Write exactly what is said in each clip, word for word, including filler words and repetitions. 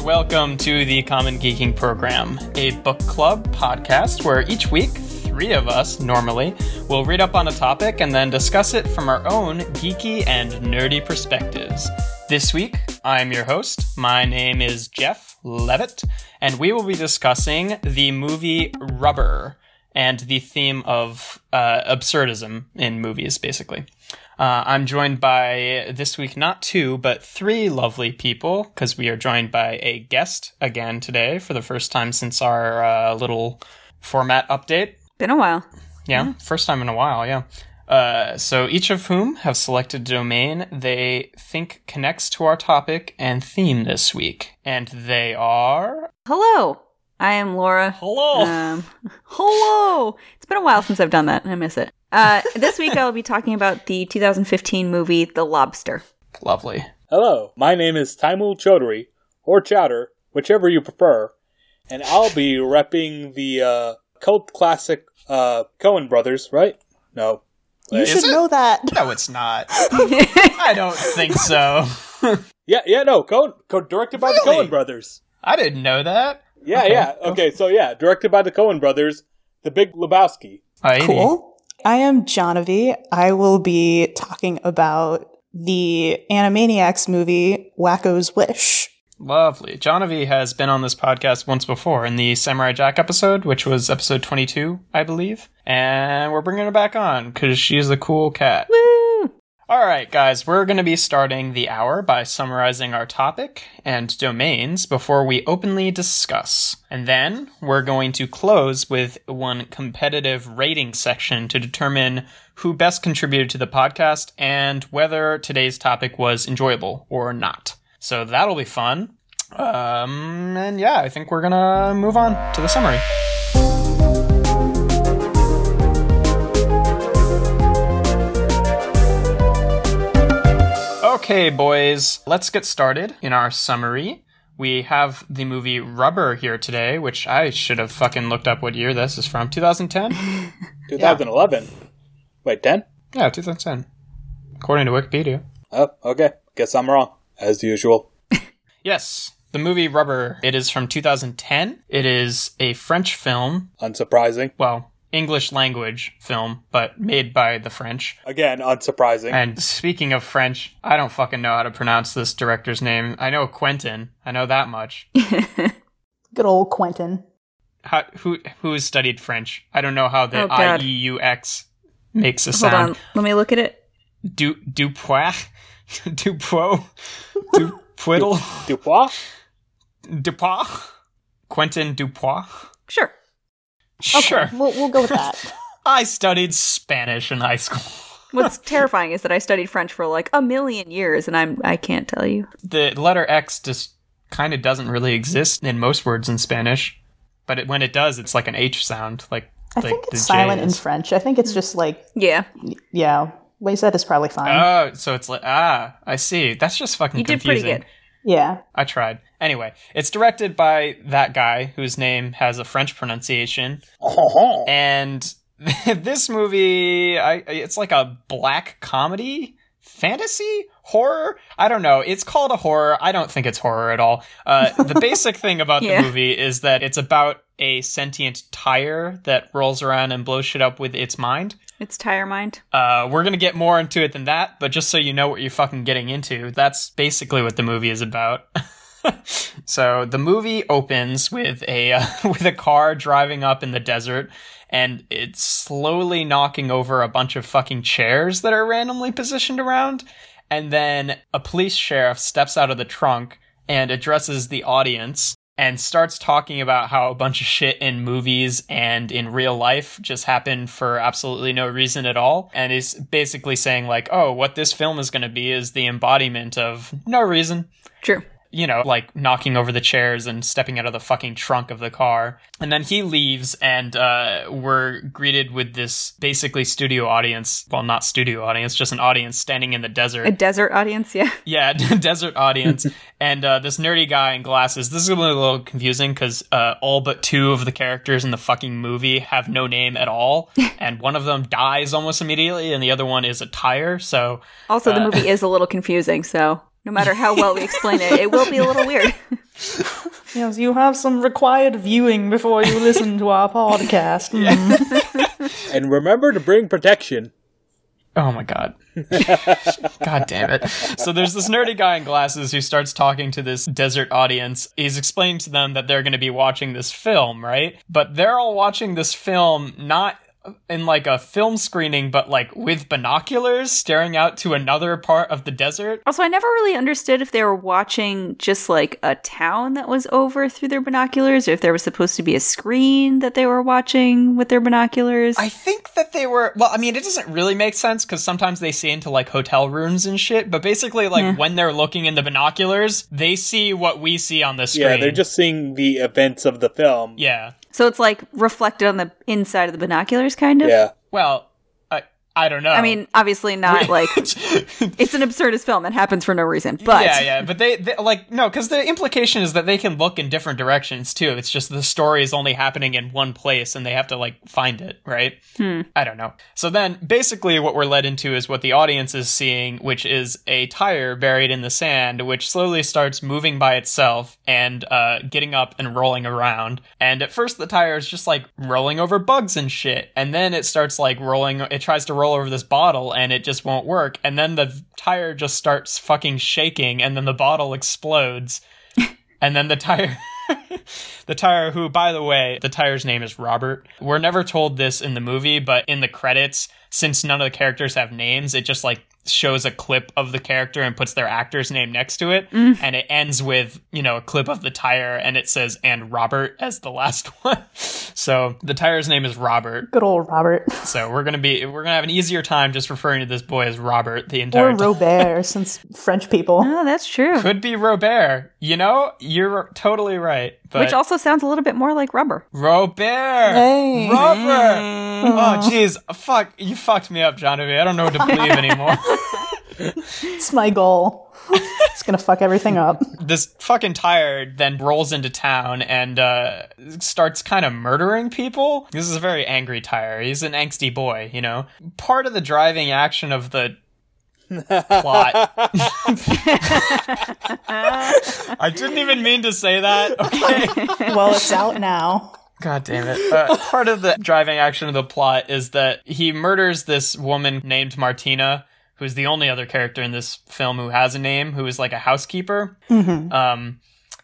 and welcome to the Common Geeking Program, a book club podcast where each week, three of us, normally, will read up on a topic and then discuss it from our own geeky and nerdy perspectives. This week, I'm your host. My name is Jeff Levitt, and we will be discussing the movie Rubber and the theme of uh, absurdism in movies, basically. Uh, I'm joined by, this week, not two, but three lovely people, because we are joined by a guest again today for the first time since our uh, little format update. Been a while. Yeah, yeah, first time in a while, yeah. Uh, so each of whom have selected a domain they think connects to our topic and theme this week. And they are... Hello, I am Laura. Hello. Um, hello. It's been a while since I've done that. I miss it. Uh, this week I will be talking about the two thousand fifteen movie The Lobster. Lovely. Hello, my name is Taimul Chaudhary, or Chowder, whichever you prefer, and I'll be repping the uh, cult classic uh, Coen Brothers, right? No. You Wait. should know that. No, it's not. I don't think so. Yeah, yeah, no, Coen, co- directed by Really? the Coen Brothers. I didn't know that. Yeah, Okay. yeah, okay, so yeah, directed by the Coen Brothers, The Big Lebowski. Alrighty. Cool. I am Jonavi. I will be talking about the Animaniacs movie Wacko's Wish. Lovely. Jonavi has been on this podcast once before in the Samurai Jack episode, which was episode twenty-two, I believe. And we're bringing her back on because she's a cool cat. Woo! All right, guys, we're going to be starting the hour by summarizing our topic and domains before we openly discuss. And then we're going to close with one competitive rating section to determine who best contributed to the podcast and whether today's topic was enjoyable or not. So that'll be fun. Um, and yeah, I think we're going to move on to the summary. Okay, boys, let's get started in our summary. We have the movie Rubber here today, which I should have fucking looked up what year this is from. twenty ten? twenty eleven. Yeah. Wait, ten? Yeah, twenty ten. According to Wikipedia. Oh, okay. Guess I'm wrong, as usual. Yes, the movie Rubber. It is from two thousand ten. It is a French film. Unsurprising. Well, English language film, but made by the French. Again, unsurprising. And speaking of French, I don't fucking know how to pronounce this director's name. I know Quentin. I know that much. Good old Quentin. How, who who has studied French? I don't know how the Oh, I God. E U X makes a Hold sound. on, let me look at it. Du Dupois, Dupo, Dupoitle, Dupois? Dupois, Quentin Dupois. Sure. Okay, Sure. we'll, we'll go with that. I studied Spanish in high school. What's terrifying is that I studied French for like a million years, and I'm I can't tell you. The letter X just kind of doesn't really exist in most words in Spanish, but it, when it does, it's like an H sound. Like I like think the it's silent J in is. French. I think it's just like, Yeah, yeah, what you said is probably fine. Oh, so it's like ah, I see. That's just fucking you did confusing. pretty good. yeah. I tried. Anyway, it's directed by that guy whose name has a French pronunciation. Oh, And this movie, I it's like a black comedy, fantasy, horror. I don't know. It's called a horror. I don't think it's horror at all. Uh, the basic thing about Yeah. the movie is that it's about a sentient tire that rolls around and blows shit up with its mind. It's Tire Mind. Uh, we're going to get more into it than that, but just so you know what you're fucking getting into, that's basically what the movie is about. So the movie opens with a uh, with a car driving up in the desert, and it's slowly knocking over a bunch of fucking chairs that are randomly positioned around, and then a police sheriff steps out of the trunk and addresses the audience and starts talking about how a bunch of shit in movies and in real life just happened for absolutely no reason at all, and is basically saying like, oh, what this film is going to be is the embodiment of no reason. True. You know, like knocking over the chairs and stepping out of the fucking trunk of the car. And then he leaves, and uh, we're greeted with this basically studio audience. Well, not studio audience, just an audience standing in the desert. A desert audience, yeah. Yeah, desert audience. And uh, this nerdy guy in glasses. This is a little confusing because uh, all but two of the characters in the fucking movie have no name at all. And one of them dies almost immediately, and the other one is a tire. So Also, the Uh, movie is a little confusing, so no matter how well we explain it, it will be a little weird. Yes, you have some required viewing before you listen to our podcast. Mm. And remember to bring protection. Oh my god. God damn it. So there's this nerdy guy in glasses who starts talking to this desert audience. He's explaining to them that they're going to be watching this film, right? But they're all watching this film not in like a film screening, but like with binoculars staring out to another part of the desert. Also, I never really understood if they were watching just like a town that was over through their binoculars, or if there was supposed to be a screen that they were watching with their binoculars. I think that they were, well, I mean, it doesn't really make sense because sometimes they see into like hotel rooms and shit, but basically like Yeah. when they're looking in the binoculars, they see what we see on the screen. Yeah, they're just seeing the events of the film. Yeah. So it's like reflected on the inside of the binoculars, kind of? Yeah. Well, I I don't know. I mean, obviously not like, it's an absurdist film. It happens for no reason, but. yeah, yeah, but they, they like no, because the implication is that they can look in different directions too. It's just the story is only happening in one place, and they have to like find it, right? Hmm. I don't know. So then, basically, what we're led into is what the audience is seeing, which is a tire buried in the sand, which slowly starts moving by itself and uh, getting up and rolling around. And at first, the tire is just like rolling over bugs and shit, and then it starts like rolling. It tries to roll over this bottle, and it just won't work. And then the tire just starts fucking shaking, and then the bottle explodes, and then the tire. The tire, who, by the way, the tire's name is Robert. We're never told this in the movie, but in the credits, since none of the characters have names, it just like shows a clip of the character and puts their actor's name next to it. Mm. And it ends with, you know, a clip of the tire, and it says, and Robert as the last one. So the tire's name is Robert. Good old Robert. So we're going to be, we're going to have an easier time just referring to this boy as Robert the entire Or time. Robert, since French people. Oh, that's true. Could be Robert. You know, you're totally right. But Which also sounds a little bit more like rubber. Robert! Hey. Robert! Oh, jeez. Fuck. You fucked me up, Johnny. I don't know what to believe anymore. It's my goal. It's gonna fuck everything up. This fucking tire then rolls into town and uh, starts kind of murdering people. This is a very angry tire. He's an angsty boy, you know? Part of the driving action of the plot. I didn't even mean to say that. Okay. Well, it's out now. God damn it. Uh, part of the driving action of the plot is that he murders this woman named Martina, who's the only other character in this film who has a name, who is like a housekeeper. Mm-hmm. Um,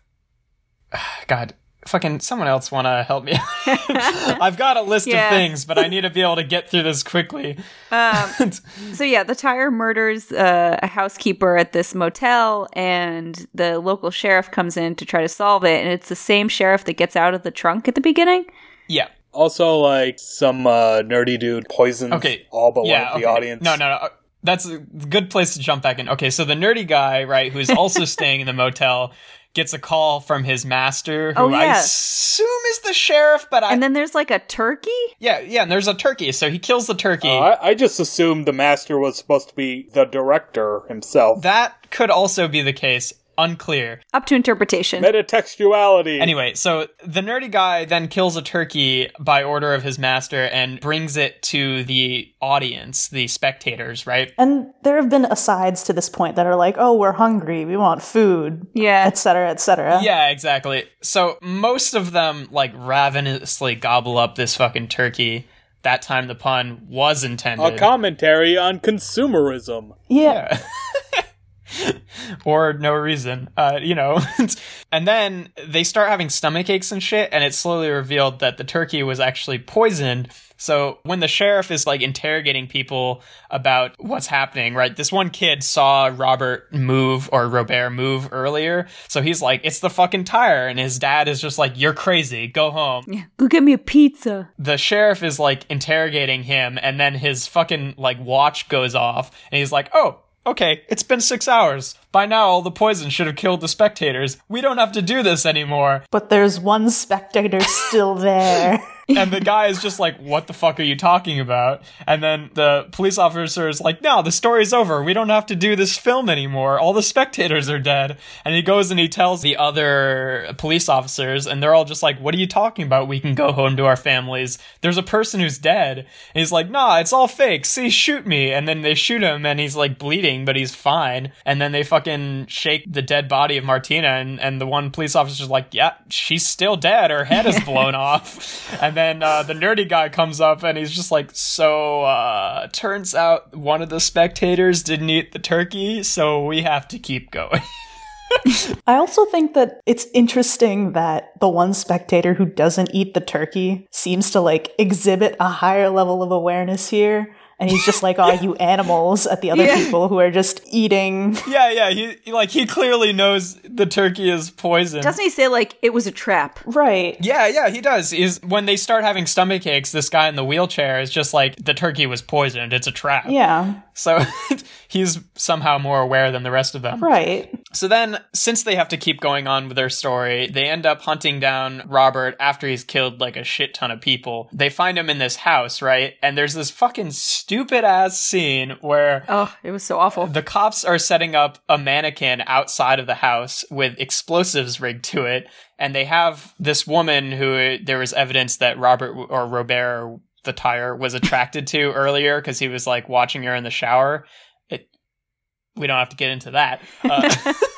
God, fucking someone else want to help me? I've got a list Yeah. of things, but I need to be able to get through this quickly. Um, so yeah, the tire murders uh, a housekeeper at this motel, and the local sheriff comes in to try to solve it, and it's the same sheriff that gets out of the trunk at the beginning. Yeah. Also, like, some uh, nerdy dude poisons Okay. all but yeah, one of the okay. audience. No, no, no. That's a good place to jump back in. Okay, so the nerdy guy, right, who's also staying in the motel, gets a call from his master, who Oh, yeah. I assume is the sheriff, but I... And then there's like a turkey? yeah, yeah, and there's a turkey, so he kills the turkey. Uh, I, I just assumed the master was supposed to be the director himself. That could also be the case. Unclear. Up to interpretation. Metatextuality. Anyway, so the nerdy guy then kills a turkey by order of his master and brings it to the audience, the spectators, right? And there have been asides to this point that are like, oh, we're hungry, we want food, Yeah. et cetera, et cetera. Yeah, exactly. So most of them, like, ravenously gobble up this fucking turkey. That time the pun was intended. A commentary on consumerism. Yeah. Yeah. Or no reason, uh, you know. And then they start having stomach aches and shit, and it's slowly revealed that the turkey was actually poisoned. So when the sheriff is like interrogating people about what's happening, right? This one kid saw Robert move, or Robert move earlier. So he's like, it's the fucking tire. And his dad is just like, you're crazy, go home. Yeah. Go get me a pizza. The sheriff is like interrogating him, and then his fucking like watch goes off, and he's like, oh, okay, it's been six hours. By now, all the poison should have killed the spectators. We don't have to do this anymore. But there's one spectator still there. And the guy is just like, what the fuck are you talking about? And then the police officer is like, no, the story's over. We don't have to do this film anymore. All the spectators are dead. And he goes and he tells the other police officers, and they're all just like, what are you talking about? We can go home to our families. There's a person who's dead. And he's like, nah, it's all fake. See, shoot me. And then they shoot him, and he's like bleeding, but he's fine. And then they fucking shake the dead body of Martina, and, and the one police officer's like, yeah, she's still dead. Her head is blown off. And then uh, the nerdy guy comes up, and he's just like, so, uh, turns out one of the spectators didn't eat the turkey, so we have to keep going. I also think that it's interesting that the one spectator who doesn't eat the turkey seems to, like, exhibit a higher level of awareness here. And he's just like, oh, you animals, at the other Yeah. people who are just eating. Yeah, yeah, he, he like he clearly knows the turkey is poison. Doesn't he say, like, it was a trap? Right. Yeah, yeah, he does. Is when they start having stomach aches, this guy in the wheelchair is just like, the turkey was poisoned. It's a trap. Yeah. So he's somehow more aware than the rest of them. Right. So then, since they have to keep going on with their story, they end up hunting down Robert after he's killed like a shit ton of people. They find him in this house, right? And there's this fucking stupid ass scene where Oh, it was so awful. the cops are setting up a mannequin outside of the house with explosives rigged to it. And they have this woman who there was evidence that Robert or Robert, the tire, was attracted to earlier because he was like watching her in the shower. It, we don't have to get into that. Uh,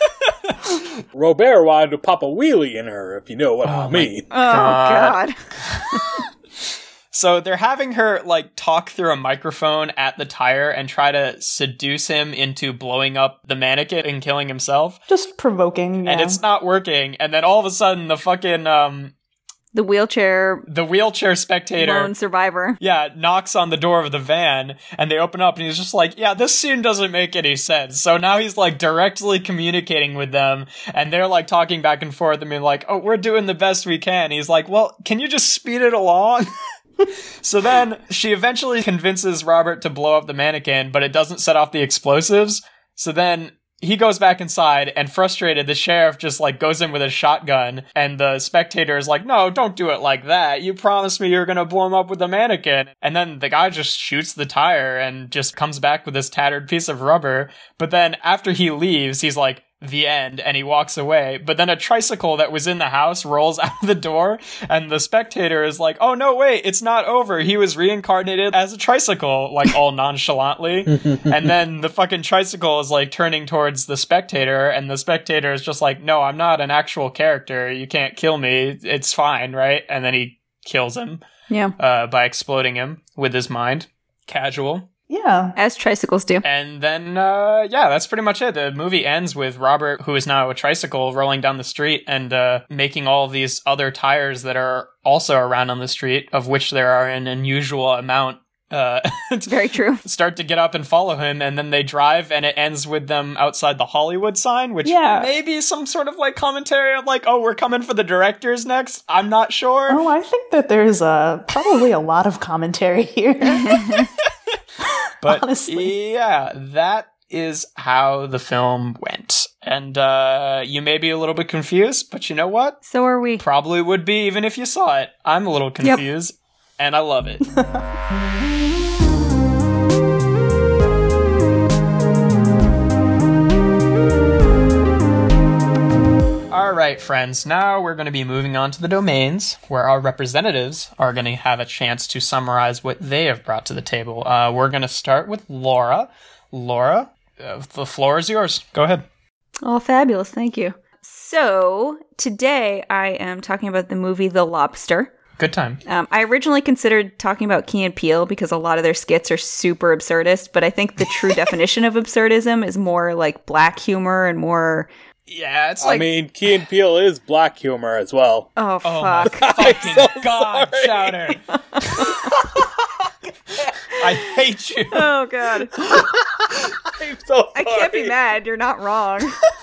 Robert wanted to pop a wheelie in her, if you know what Oh I my- mean. Oh, God. So they're having her like talk through a microphone at the tire and try to seduce him into blowing up the mannequin and killing himself. Just provoking. Yeah. And it's not working. And then all of a sudden the fucking um The wheelchair the wheelchair spectator lone survivor. yeah, knocks on the door of the van, and they open up, and he's just like, yeah, this scene doesn't make any sense. So now he's, like, directly communicating with them, and they're, like, talking back and forth, and being like, oh, we're doing the best we can. He's like, well, can you just speed it along? So then she eventually convinces Robert to blow up the mannequin, but it doesn't set off the explosives. So then he goes back inside, and frustrated, the sheriff just, like, goes in with a shotgun, and the spectator is like, no, don't do it like that. You promised me you were gonna blow him up with the mannequin. And then the guy just shoots the tire and just comes back with this tattered piece of rubber. But then after he leaves, he's like, the end, and he walks away. But then a tricycle that was in the house rolls out of the door, and the spectator is like, oh no, wait, it's not over. He was reincarnated as a tricycle, like all nonchalantly. And then the fucking tricycle is like turning towards the spectator, and the spectator is just like, no, I'm not an actual character. You can't kill me. It's fine, right? And then he kills him Yeah. uh, by exploding him with his mind. Casual. Yeah. As tricycles do. And then, uh, yeah, that's pretty much it. The movie ends with Robert, who is now a tricycle, rolling down the street and uh, making all of these other tires that are also around on the street, of which there are an unusual amount, uh, Very true. start to get up and follow him. And then they drive, and it ends with them outside the Hollywood sign, which Yeah. may be some sort of like commentary of like, oh, we're coming for the directors next. I'm not sure. Oh, I think that there's uh, probably a lot of commentary here. But honestly. yeah, that is how the film went. And uh, you may be a little bit confused, but you know what? So are we. Probably would be even if you saw it. I'm a little confused, and I love it. All right, friends, now we're going to be moving on to the domains, where our representatives are going to have a chance to summarize what they have brought to the table. Uh, we're going to start with Laura. Laura, uh, the floor is yours. Go ahead. Oh, fabulous. Thank you. So, today I am talking about the movie The Lobster. Good time. Um, I originally considered talking about Key and Peele because a lot of their skits are super absurdist, but I think the true definition of absurdism is more like black humor and more... Yeah, it's like... I mean, Key and Peele is black humor as well. Oh, oh my fuck. fucking so God, sorry. Chowder. I hate you. Oh, God. I'm so sorry. I can't be mad. You're not wrong.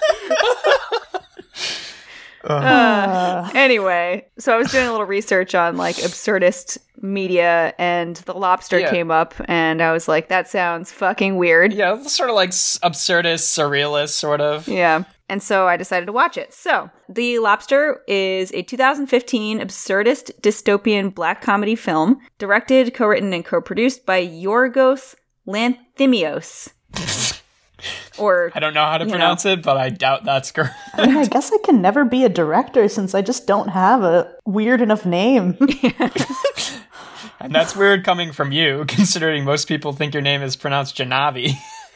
Uh, Uh, anyway, so I was doing a little research on like absurdist media, and The Lobster Yeah. came up, and I was like, that sounds fucking weird. yeah, it's sort of like s- absurdist, surrealist, sort of. Yeah. And so I decided to watch it. So, The Lobster is a two thousand fifteen absurdist dystopian black comedy film, directed, co-written, and co-produced by Yorgos Lanthimos. Or I don't know how to pronounce know. it, but I doubt that's correct. I mean, I guess I can never be a director since I just don't have a weird enough name. And that's weird coming from you, considering most people think your name is pronounced Janavi.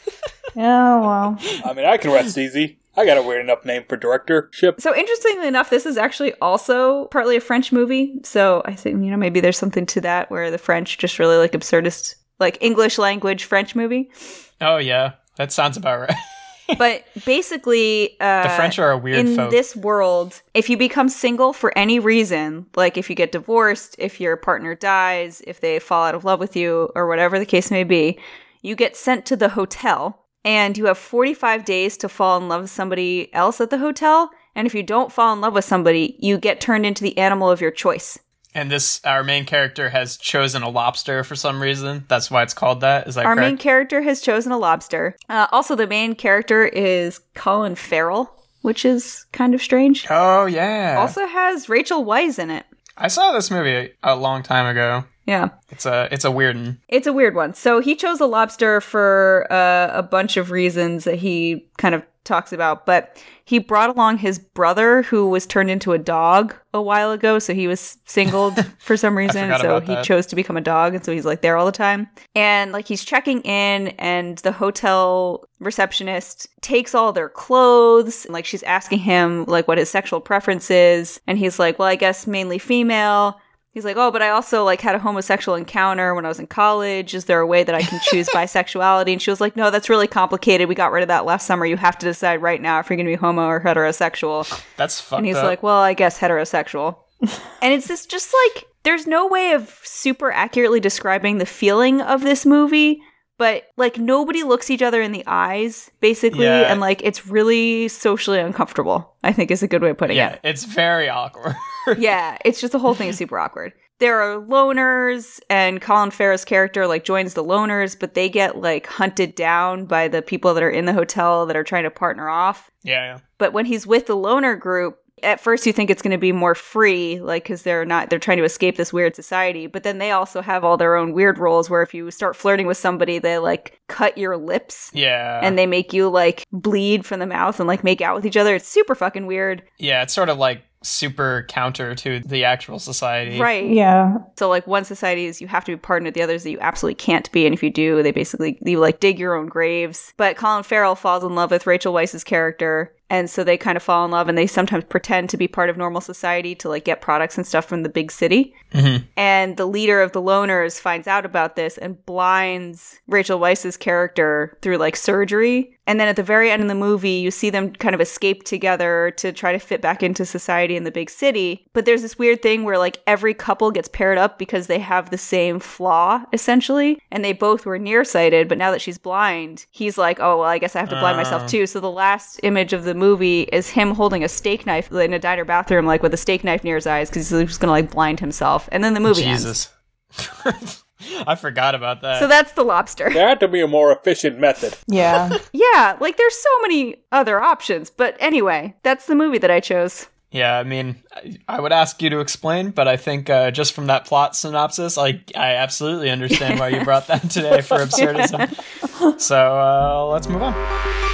Yeah, well. I mean, I can rest easy. I got a weird enough name for directorship. So interestingly enough, this is actually also partly a French movie. So I think, you know, maybe there's something to that where the French just really like absurdist, like English language French movie. Oh, yeah. That sounds about right. But basically, uh, the French are a weird in folk. this world, if you become single for any reason, like if you get divorced, if your partner dies, if they fall out of love with you, or whatever the case may be, you get sent to the hotel, and you have forty-five days to fall in love with somebody else at the hotel. And if you don't fall in love with somebody, you get turned into the animal of your choice. And this, our main character has chosen a lobster for some reason. That's why it's called that. Is that Our correct? main character has chosen a lobster. Uh, also, the main character is Colin Farrell, which is kind of strange. Oh, yeah. Also has Rachel Weisz in it. I saw this movie a long time ago. Yeah. It's a it's a weird one. It's a weird one. So he chose a lobster for uh, a bunch of reasons that he kind of talks about, but he brought along his brother who was turned into a dog a while ago, so he was singled for some reason, so he that. chose to become a dog, and so he's like there all the time. And like he's checking in, and the hotel receptionist takes all their clothes, and like she's asking him like what his sexual preference is, and he's like, well, I guess mainly female. He's like, oh, but I also like had a homosexual encounter when I was in college. Is there a way that I can choose bisexuality? And she was like, no, that's really complicated. We got rid of that last summer. You have to decide right now if you're going to be homo or heterosexual. That's fucked up. And he's up. like, well, I guess heterosexual. And it's this just like, there's no way of super accurately describing the feeling of this movie. But, like, nobody looks each other in the eyes, basically, yeah. and, like, it's really socially uncomfortable, I think is a good way of putting yeah, it. Yeah, it's very awkward. Yeah, it's just the whole thing is super awkward. There are loners, and Colin Farrell's character, like, joins the loners, but they get, like, hunted down by the people that are in the hotel that are trying to partner off. Yeah, yeah. But when he's with the loner group, at first you think it's going to be more free, like, because they're not, they're trying to escape this weird society, but then they also have all their own weird rules where if you start flirting with somebody, they, like, cut your lips. Yeah. And they make you, like, bleed from the mouth and, like, make out with each other. It's super fucking weird. Yeah, it's sort of, like, super counter to the actual society. Right. Yeah. So, like, one society is you have to be partnered with the others that you absolutely can't be, and if you do, they basically, you, like, dig your own graves. But Colin Farrell falls in love with Rachel Weisz's character, and so they kind of fall in love, and they sometimes pretend to be part of normal society to, like, get products and stuff from the big city. Mm-hmm. And the leader of the loners finds out about this and blinds Rachel Weisz's character through, like, surgery. And then at the very end of the movie, you see them kind of escape together to try to fit back into society in the big city. But there's this weird thing where, like, every couple gets paired up because they have the same flaw, essentially. And they both were nearsighted, but now that she's blind, he's like, oh, well, I guess I have to blind uh. myself too. So the last image of the movie is him holding a steak knife in a diner bathroom, like, with a steak knife near his eyes because he's just going to, like, blind himself. And then the movie Jesus. ends. I forgot about that. So that's The Lobster. There had to be a more efficient method. Yeah. Yeah, like, there's so many other options. But anyway, that's the movie that I chose. Yeah, I mean, I would ask you to explain, but I think uh, just from that plot synopsis, I, I absolutely understand why you brought that today for absurdism. So uh, let's move on.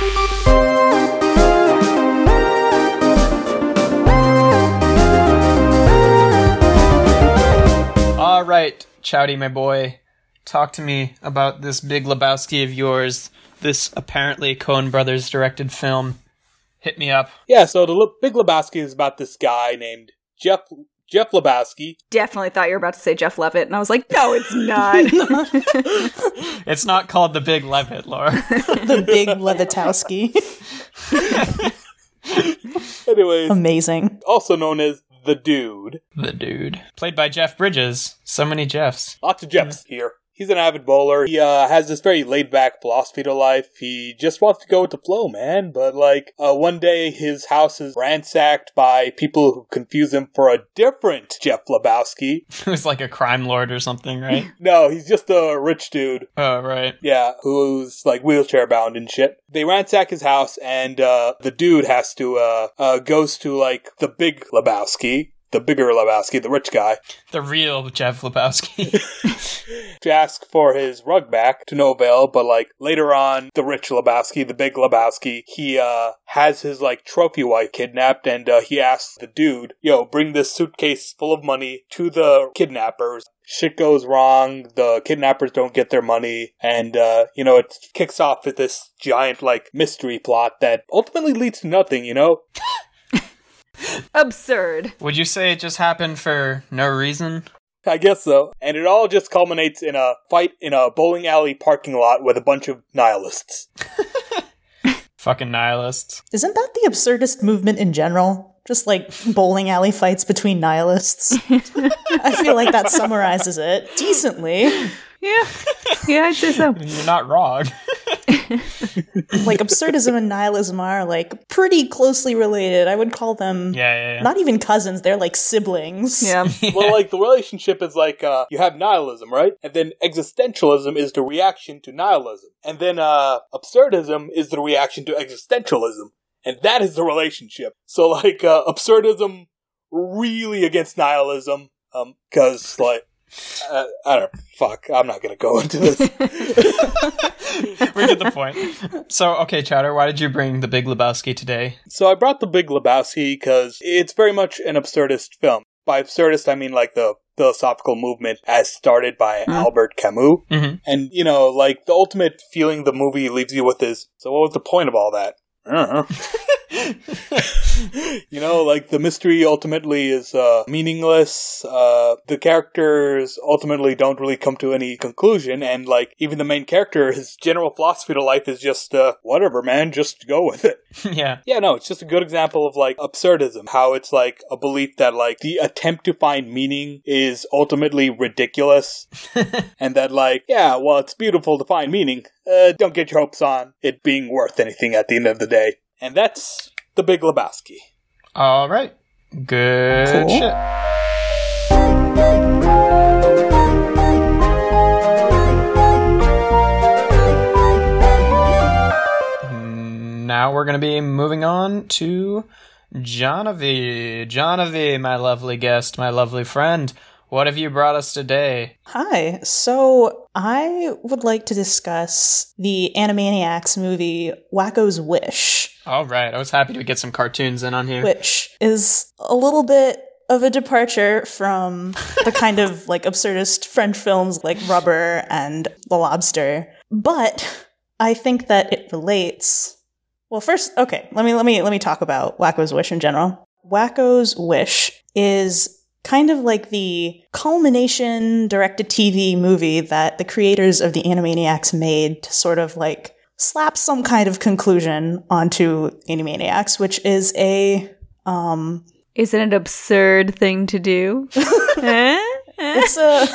All right, Chowdy, my boy, talk to me about this Big Lebowski of yours, this apparently Coen Brothers directed film. Hit me up. Yeah, so the Le- Big Lebowski is about this guy named Jeff Jeff Lebowski. Definitely thought you were about to say Jeff Levitt, and I was like, no, it's not. It's not called The Big Levitt, Laura. The Big Levitowski. Anyways. Amazing. Also known as The Dude. The Dude. Played by Jeff Bridges. So many Jeffs. Lots of Jeffs here. He's an avid bowler. He uh, has this very laid-back philosophy to life. He just wants to go with the flow, man. But, like, uh, one day his house is ransacked by people who confuse him for a different Jeff Lebowski. Who's like a crime lord or something, right? No, he's just a rich dude. Oh, right. Yeah, who's, like, wheelchair-bound and shit. They ransack his house, and uh, the dude has to, uh, uh, goes to, like, the big Lebowski. The bigger Lebowski, the rich guy. The real Jeff Lebowski. To ask for his rug back to no avail, but like later on, the rich Lebowski, the big Lebowski, he uh has his like trophy wife kidnapped, and uh, he asks the dude, yo, bring this suitcase full of money to the kidnappers. Shit goes wrong, the kidnappers don't get their money, and, uh, you know, it kicks off with this giant, like, mystery plot that ultimately leads to nothing, you know? Absurd. Would you say it just happened for no reason? I guess so. And it all just culminates in a fight in a bowling alley parking lot with a bunch of nihilists. Fucking nihilists. Isn't that the absurdist movement in general? Just like bowling alley fights between nihilists? I feel like that summarizes it decently. Yeah. Yeah, I'd say so. You're not wrong. Like, absurdism and nihilism are, like, pretty closely related. I would call them Yeah, yeah, yeah. not even cousins, they're like siblings. Yeah. Well, like, the relationship is like, uh, you have nihilism, right? And then existentialism is the reaction to nihilism. And then, uh, absurdism is the reaction to existentialism. And that is the relationship. So, like, uh, absurdism really against nihilism, um, cause, like, Uh, I don't fuck. I'm not gonna go into this. We get the point. So, okay, Chowder, why did you bring The Big Lebowski today? So I brought The Big Lebowski because it's very much an absurdist film. By absurdist, I mean like the philosophical movement as started by mm. Albert Camus. Mm-hmm. And, you know, like the ultimate feeling the movie leaves you with is, so what was the point of all that? I don't know. You know, like, the mystery ultimately is uh, meaningless. Uh, the characters ultimately don't really come to any conclusion. And, like, even the main character, his general philosophy to life is just, uh, whatever, man, just go with it. Yeah. Yeah, no, it's just a good example of, like, absurdism. How it's, like, a belief that, like, the attempt to find meaning is ultimately ridiculous. And that, like, yeah, well, it's beautiful to find meaning. Uh, don't get your hopes on it being worth anything at the end of the day. And that's The Big Lebowski. All right. Good Cool. shit. Now we're going to be moving on to Jonavi. Jonavi, my lovely guest, my lovely friend. What have you brought us today? Hi. So I would like to discuss the Animaniacs movie Wacko's Wish. All right. I was happy to get some cartoons in on here. Which is a little bit of a departure from the kind of like absurdist French films like Rubber and The Lobster. But I think that it relates. Well, first, okay, let me let me let me talk about Wacko's Wish in general. Wacko's Wish is kind of like the culmination direct-to-T V movie that the creators of the Animaniacs made to sort of like slap some kind of conclusion onto Animaniacs, which is a um Isn't it an absurd thing to do? eh? it's a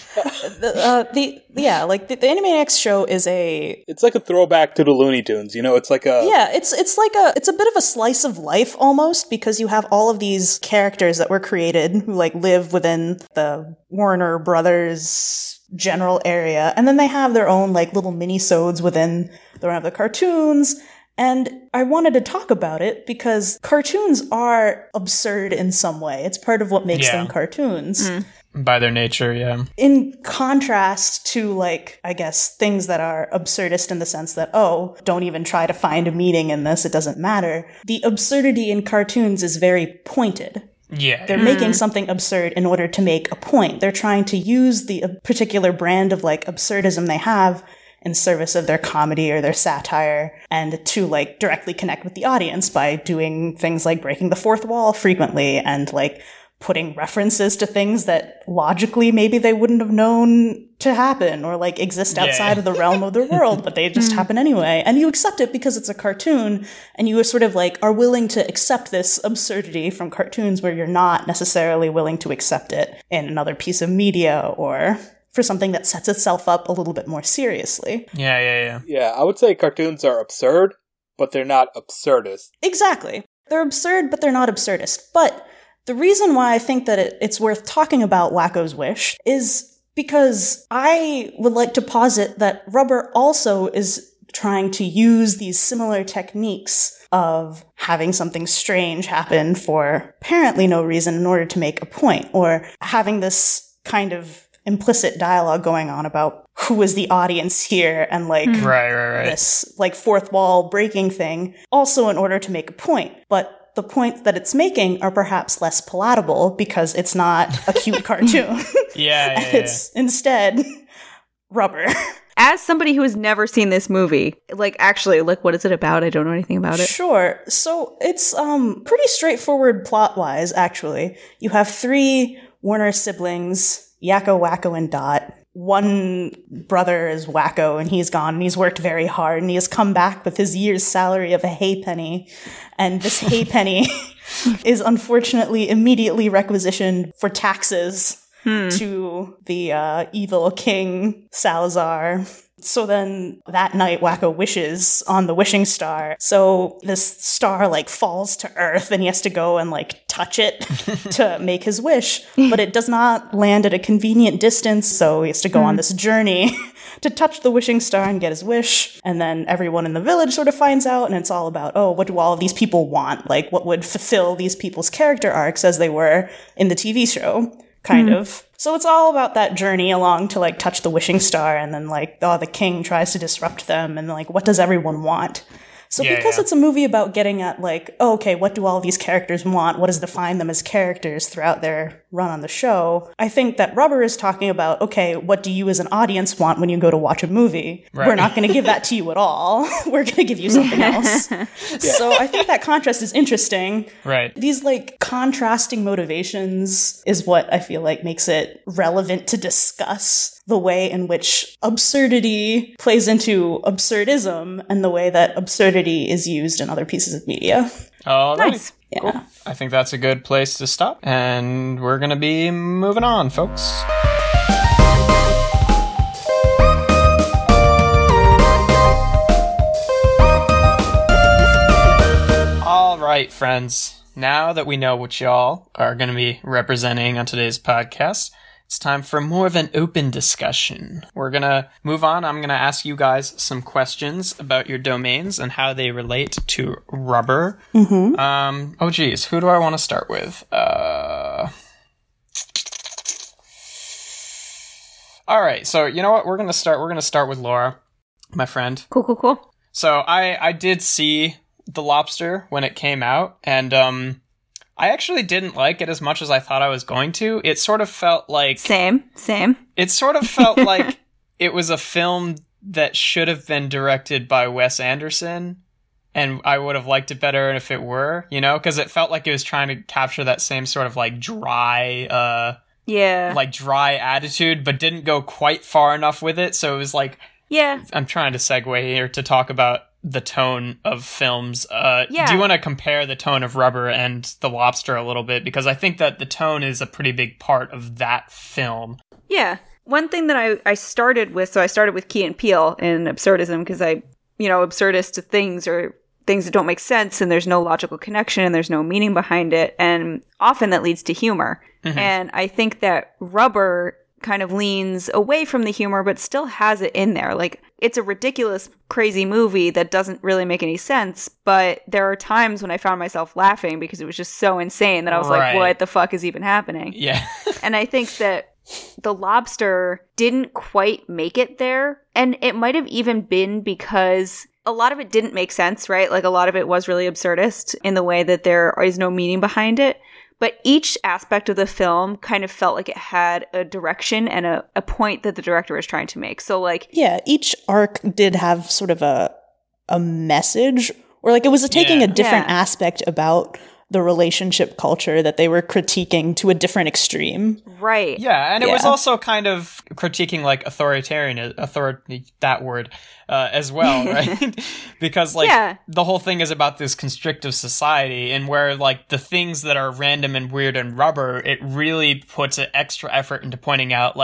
the, uh, the yeah like the, the Animaniacs show is a It's like a throwback to the Looney Tunes, you know? It's like a... yeah it's it's like a it's a bit of a slice of life almost, because you have all of these characters that were created who like live within the Warner Brothers general area, and then they have their own like little mini-sodes within the run of the cartoons. And I wanted to talk about it because cartoons are absurd in some way. It's part of what makes Yeah. them cartoons. Mm. By their nature, yeah. In contrast to, like, I guess, things that are absurdist in the sense that, oh, don't even try to find a meaning in this, it doesn't matter. The absurdity in cartoons is very pointed. Yeah. They're making something absurd in order to make a point. They're trying to use the particular brand of, like, absurdism they have in service of their comedy or their satire, and to, like, directly connect with the audience by doing things like breaking the fourth wall frequently and, like, putting references to things that logically maybe they wouldn't have known to happen or like exist outside Yeah. of the realm of their world, but they just happen anyway. And you accept it because it's a cartoon, and you sort of like are willing to accept this absurdity from cartoons where you're not necessarily willing to accept it in another piece of media or for something that sets itself up a little bit more seriously. Yeah, yeah, yeah. Yeah, I would say cartoons are absurd, but they're not absurdist. Exactly. They're absurd, but they're not absurdist. But the reason why I think that it, it's worth talking about Wacko's Wish is because I would like to posit that Rubber also is trying to use these similar techniques of having something strange happen for apparently no reason in order to make a point, or having this kind of implicit dialogue going on about who is the audience here, and like right, right, right. this like fourth wall breaking thing, also in order to make a point. But the points that it's making are perhaps less palatable because it's not a cute cartoon. Yeah, yeah, yeah. It's instead Rubber. As somebody who has never seen this movie, like actually, like what is it about? I don't know anything about it. Sure. So it's um pretty straightforward plot-wise, actually. You have three Warner siblings, Yakko, Wacko, and Dot. One brother is Wacko, and he's gone, and he's worked very hard, and he has come back with his year's salary of a hay penny. And this hay penny is unfortunately immediately requisitioned for taxes hmm. to the uh, evil King Salazar. So then that night, Wacko wishes on the wishing star. So this star like falls to earth and he has to go and like touch it to make his wish. But it does not land at a convenient distance. So he has to go mm. on this journey to touch the wishing star and get his wish. And then everyone in the village sort of finds out, and it's all about, oh, what do all of these people want? Like, what would fulfill these people's character arcs as they were in the T V show? Kind mm. of. So it's all about that journey along to like touch the wishing star, and then like, oh, the king tries to disrupt them, and like, what does everyone want? So yeah, because yeah. it's a movie about getting at like, oh, okay, what do all these characters want? What does define them as characters throughout their run on the show? I think that Rubber is talking about, okay, what do you as an audience want when you go to watch a movie? Right. We're not going to give that to you at all. We're going to give you something else. yeah. So I think that contrast is interesting. Right. These like contrasting motivations is what I feel like makes it relevant to discuss the way in which absurdity plays into absurdism and the way that absurdity is used in other pieces of media. All right. Nice. Yeah. Cool. I think that's a good place to stop. And we're going to be moving on, folks. All right, friends. Now that we know what y'all are going to be representing on today's podcast, it's time for more of an open discussion. We're going to move on. I'm going to ask you guys some questions about your domains and how they relate to Rubber. Mm-hmm. Um, oh, geez. Who do I want to start with? Uh... All right. So, you know what? We're going to start. We're going to start with Laura, my friend. Cool, cool, cool. So I, I did see The Lobster when it came out, and um, I actually didn't like it as much as I thought I was going to. It sort of felt like... Same, same. It sort of felt like it was a film that should have been directed by Wes Anderson, and I would have liked it better if it were, you know? Because it felt like it was trying to capture that same sort of, like, dry... Uh, yeah. Like, dry attitude, but didn't go quite far enough with it, so it was like... Yeah. I'm trying to segue here to talk about the tone of films. Uh, yeah. Do you want to compare the tone of Rubber and The Lobster a little bit? Because I think that the tone is a pretty big part of that film. Yeah. One thing that I, I started with, so I started with Key and Peele in absurdism, because I, you know, absurdist things are things that don't make sense, and there's no logical connection, and there's no meaning behind it, and often that leads to humor. Mm-hmm. And I think that Rubber kind of leans away from the humor, but still has it in there. Like, it's a ridiculous, crazy movie that doesn't really make any sense, but there are times when I found myself laughing because it was just so insane that I was right. like, what the fuck is even happening? Yeah. And I think that The Lobster didn't quite make it there, and it might have even been because a lot of it didn't make sense, right? Like, a lot of it was really absurdist in the way that there is no meaning behind it. But each aspect of the film kind of felt like it had a direction and a, a point that the director was trying to make. So, like... Yeah, each arc did have sort of a a message, or like it was taking yeah. a different yeah. aspect about the relationship culture that they were critiquing to a different extreme. Right. Yeah, and it yeah. was also kind of critiquing, like, authoritarian, authority, that word, uh, as well, right? Because, like, yeah. the whole thing is about this constrictive society, and where, like, the things that are random and weird and Rubber, it really puts an extra effort into pointing out, like,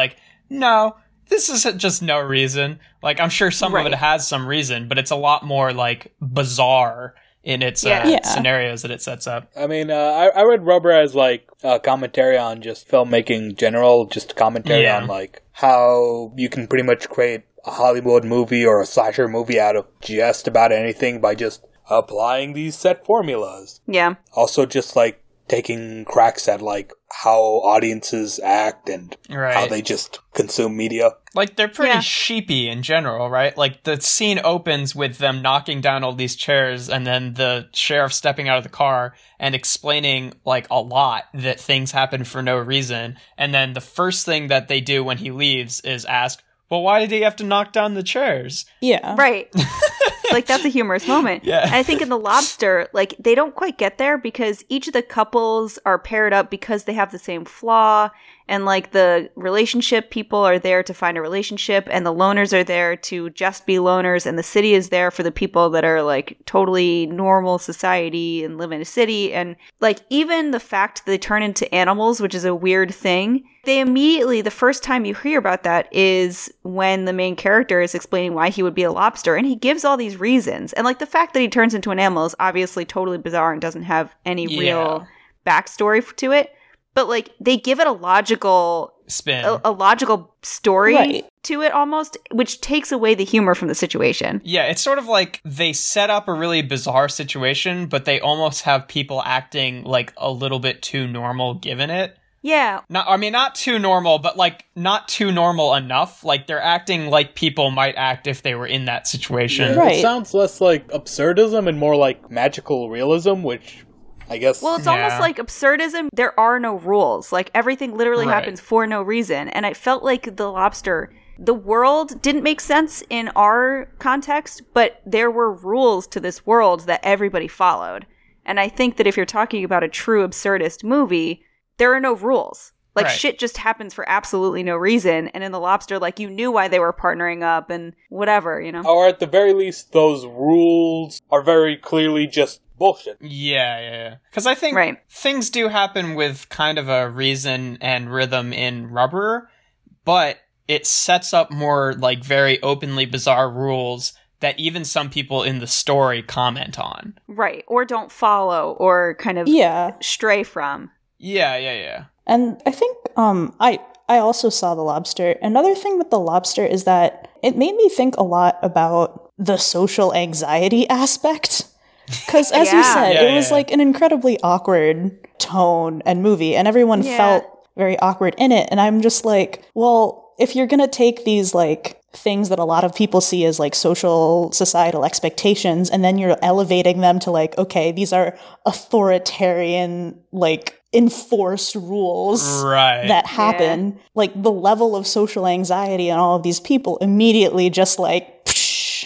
no, this is just no reason. Like, I'm sure some Right. of it has some reason, but it's a lot more, like, bizarre in its uh, Yeah. Yeah. scenarios that it sets up. I mean, uh, I, I read Rubber as like a commentary on just filmmaking in general, just commentary Yeah. on like how you can pretty much create a Hollywood movie or a slasher movie out of just about anything by just applying these set formulas. Yeah. Also, just like taking cracks at like how audiences act and Right. how they just consume media. Like, they're pretty Yeah. sheepy in general, right? Like, the scene opens with them knocking down all these chairs and then the sheriff stepping out of the car and explaining, like, a lot that things happen for no reason. And then the first thing that they do when he leaves is ask, well, why did he have to knock down the chairs? Yeah. Right. Like, that's a humorous moment. Yeah. And I think in The Lobster, like, they don't quite get there because each of the couples are paired up because they have the same flaw. And, like, the relationship people are there to find a relationship, and the loners are there to just be loners, and the city is there for the people that are, like, totally normal society and live in a city. And, like, even the fact that they turn into animals, which is a weird thing, they immediately, the first time you hear about that is when the main character is explaining why he would be a lobster, and he gives all these reasons. And, like, the fact that he turns into an animal is obviously totally bizarre and doesn't have any Yeah. real backstory f- to it. But, like, they give it a logical, Spin. a, a logical story Right. to it almost, which takes away the humor from the situation. Yeah, it's sort of like they set up a really bizarre situation, but they almost have people acting like a little bit too normal given it. Yeah. Not, I mean, not too normal, but like not too normal enough. Like they're acting like people might act if they were in that situation. Right. It sounds less like absurdism and more like magical realism, which I guess... Well, it's Yeah. almost like absurdism. There are no rules. Like, everything literally Right. happens for no reason. And I felt like The Lobster, the world didn't make sense in our context, but there were rules to this world that everybody followed. And I think that if you're talking about a true absurdist movie, there are no rules. Like, Right. shit just happens for absolutely no reason. And in The Lobster, like, you knew why they were partnering up and whatever, you know? Or at the very least, those rules are very clearly just bullshit. Yeah, yeah, yeah. Because I think Right. things do happen with kind of a reason and rhythm in Rubber, but it sets up more like very openly bizarre rules that even some people in the story comment on. Right. Or don't follow or kind of Yeah. stray from. Yeah, yeah, yeah. And I think um I I also saw The Lobster. Another thing with The Lobster is that it made me think a lot about the social anxiety aspect. Because as you Yeah. said, Yeah, it yeah, was yeah. like an incredibly awkward tone and movie, and everyone Yeah. felt very awkward in it. And I'm just like, well, if you're gonna take these like things that a lot of people see as like social societal expectations, and then you're elevating them to like, okay, these are authoritarian, like enforced rules Right. that happen, like the level of social anxiety in all of these people immediately just like psh.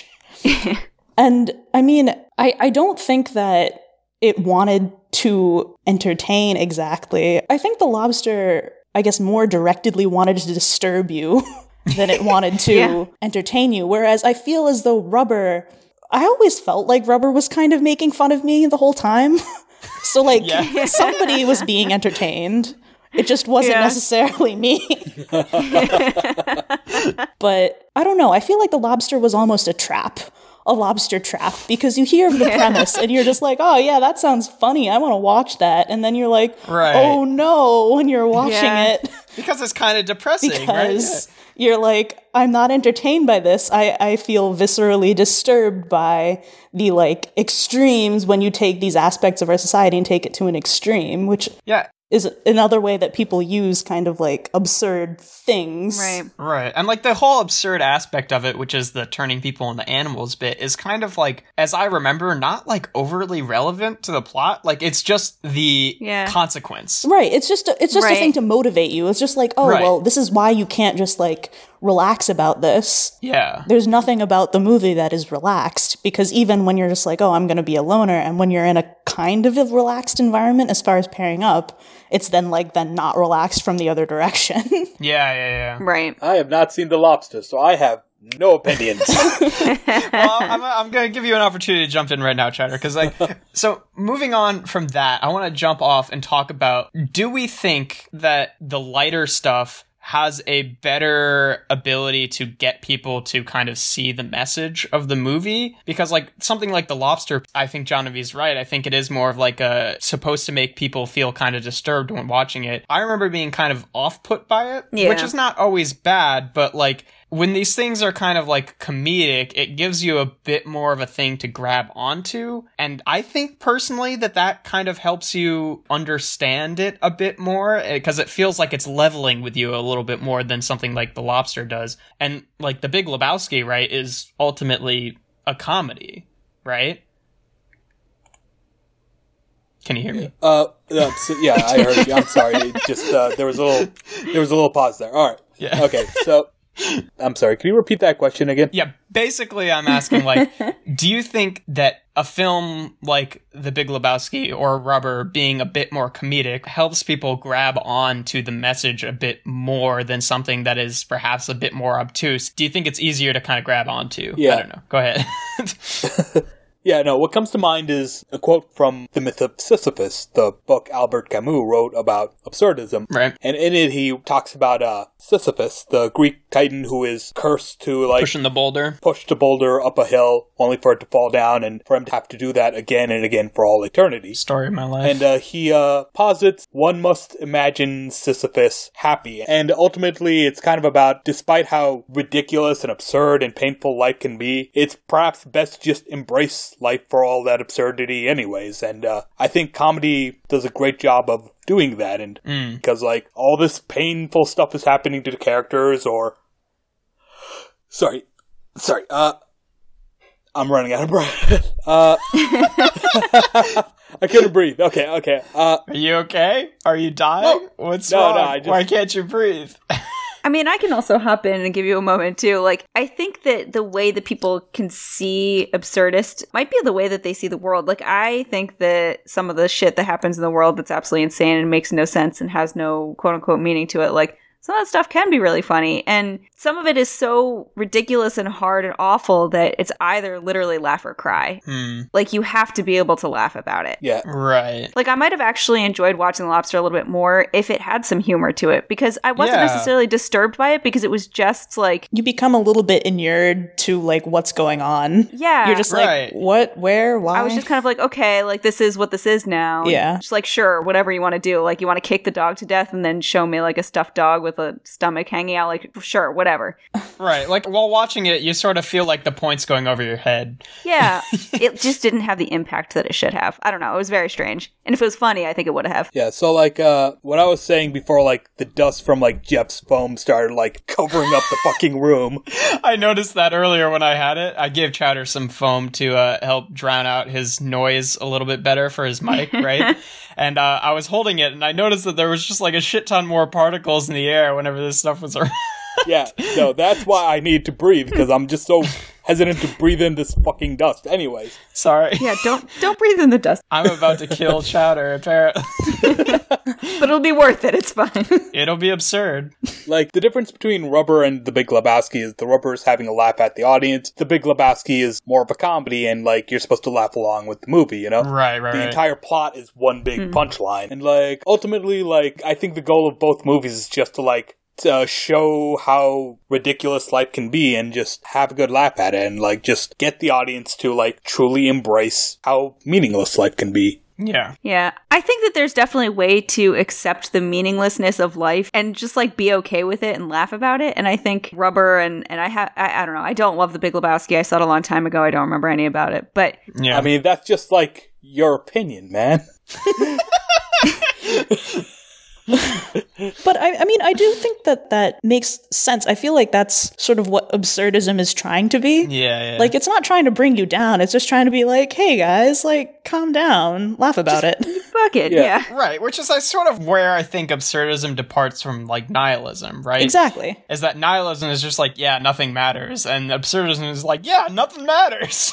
And I mean, I, I don't think that it wanted to entertain exactly. I think The Lobster, I guess, more directedly wanted to disturb you than it wanted to Yeah. entertain you. Whereas I feel as though Rubber, I always felt like Rubber was kind of making fun of me the whole time. So, like, Yeah. somebody was being entertained. It just wasn't Yeah. necessarily me. But I don't know. I feel like The Lobster was almost a trap. A lobster trap. Because you hear the premise and you're just like, oh, yeah, that sounds funny. I want to watch that. And then you're like, Right. oh, no, when you're watching Yeah. it. Because it's kind of depressing, right? Because you're like, I'm not entertained by this. I, I feel viscerally disturbed by the like extremes when you take these aspects of our society and take it to an extreme, which Yeah. is another way that people use kind of like absurd things. Right. Right. And like the whole absurd aspect of it, which is the turning people into animals bit, is kind of like, as I remember, not like overly relevant to the plot. Like it's just the Yeah. consequence. Right. It's just a, it's just a Right. thing to motivate you. It's just like, oh, Right. well, this is why you can't just like relax about this. Yeah. There's nothing about the movie that is relaxed, because even when you're just like, oh, I'm going to be a loner, and when you're in a kind of a relaxed environment as far as pairing up, it's then like then not relaxed from the other direction. Yeah, yeah, yeah. Right. I have not seen The Lobster, so I have no opinions. Well, I'm, I'm going to give you an opportunity to jump in right now, Chatter, because like, so moving on from that, I want to jump off and talk about, do we think that the lighter stuff has a better ability to get people to kind of see the message of the movie. Because like something like The Lobster, I think Genevieve's right. I think it is more of like a supposed to make people feel kind of disturbed when watching it. I remember being kind of off-put by it, Yeah. which is not always bad, but like when these things are kind of like comedic, it gives you a bit more of a thing to grab onto. And I think personally that that kind of helps you understand it a bit more, because it feels like it's leveling with you a little bit more than something like The Lobster does. And like The Big Lebowski, right, is ultimately a comedy, right? Can you hear me? Uh, uh so, yeah, I heard you. I'm sorry. It just uh, there was a little there was a little pause there. All right. Yeah. Okay. So I'm sorry. Can you repeat that question again? Yeah, basically I'm asking, like, do you think that a film like The Big Lebowski or Rubber being a bit more comedic helps people grab on to the message a bit more than something that is perhaps a bit more obtuse? Do you think it's easier to kind of grab onto? Yeah. I don't know. Go ahead. Yeah, no, what comes to mind is a quote from The Myth of Sisyphus, the book Albert Camus wrote about absurdism. Right. And in it, he talks about uh, Sisyphus, the Greek titan who is cursed to, like, Pushing the boulder. push the boulder up a hill, only for it to fall down, and for him to have to do that again and again for all eternity. Story of my life. And uh, he uh, posits one must imagine Sisyphus happy. And ultimately, it's kind of about, despite how ridiculous and absurd and painful life can be, it's perhaps best to just embrace life for all that absurdity anyways. And uh, I think comedy does a great job of doing that. And Mm. because, like, all this painful stuff is happening to the characters, or... Sorry. Sorry. Uh... I'm running out of breath. Uh, I couldn't breathe. Okay, okay. Uh, Are you okay? Are you dying? No. What's No, wrong? no, I just- Why can't you breathe? I mean, I can also hop in and give you a moment too. Like, I think that the way that people can see absurdist might be the way that they see the world. Like, I think that some of the shit that happens in the world that's absolutely insane and makes no sense and has no quote unquote meaning to it, like, some of that stuff can be really funny. And some of it is so ridiculous and hard and awful that it's either literally laugh or cry. Hmm. Like, you have to be able to laugh about it. yeah. Right. Like, I might have actually enjoyed watching The Lobster a little bit more if it had some humor to it, because I wasn't Yeah. necessarily disturbed by it, because it was just like, You become a little bit inured to like what's going on. yeah. You're just Right. like, what, where, why? I was just kind of like, okay, like, this is what this is now. Yeah. Just like, sure, whatever you want to do. Like, you want to kick the dog to death and then show me like a stuffed dog with a stomach hanging out. Like, sure, whatever. Right. Like, while watching it, you sort of feel like the point's going over your head. Yeah. It just didn't have the impact that it should have. I don't know. It was very strange. And if it was funny, I think it would have. Yeah, so, like, uh, what I was saying before, like, the dust from, like, Jeff's foam started, like, covering up the fucking room. I noticed that earlier when I had it. I gave Chowder some foam to uh, help drown out his noise a little bit better for his mic, right? And uh, I was holding it, and I noticed that there was just like a shit ton more particles in the air whenever this stuff was around. Yeah, no, that's why I need to breathe, because I'm just so hesitant to breathe in this fucking dust. Anyways. Sorry. Yeah, don't don't breathe in the dust. I'm about to kill Chowder, apparently. But it'll be worth it. It's fine. It'll be absurd. Like, the difference between Rubber and The Big Lebowski is the Rubber is having a laugh at the audience. The Big Lebowski is more of a comedy, and, like, you're supposed to laugh along with the movie, you know? Right, right, The right. entire plot is one big punchline. And, like, ultimately, like, I think the goal of both movies is just to, like, to show how ridiculous life can be and just have a good laugh at it and, like, just get the audience to, like, truly embrace how meaningless life can be. Yeah. Yeah. I think that there's definitely a way to accept the meaninglessness of life and just like be okay with it and laugh about it. And I think Rubber and, and I have, I, I don't know, I don't love The Big Lebowski. I saw it a long time ago. I don't remember any about it. But Yeah. I mean, that's just, like, your opinion, man. But I, I mean, I do think that that makes sense. I feel like that's sort of what absurdism is trying to be. yeah, yeah. Like, it's not trying to bring you down. It's just trying to be like, hey, guys, like, calm down. Laugh about it. fuck it. Yeah. Yeah. Right, which is like sort of where I think absurdism departs from like nihilism, right? Exactly. Is that nihilism is just like, yeah, nothing matters, and absurdism is like, yeah, nothing matters.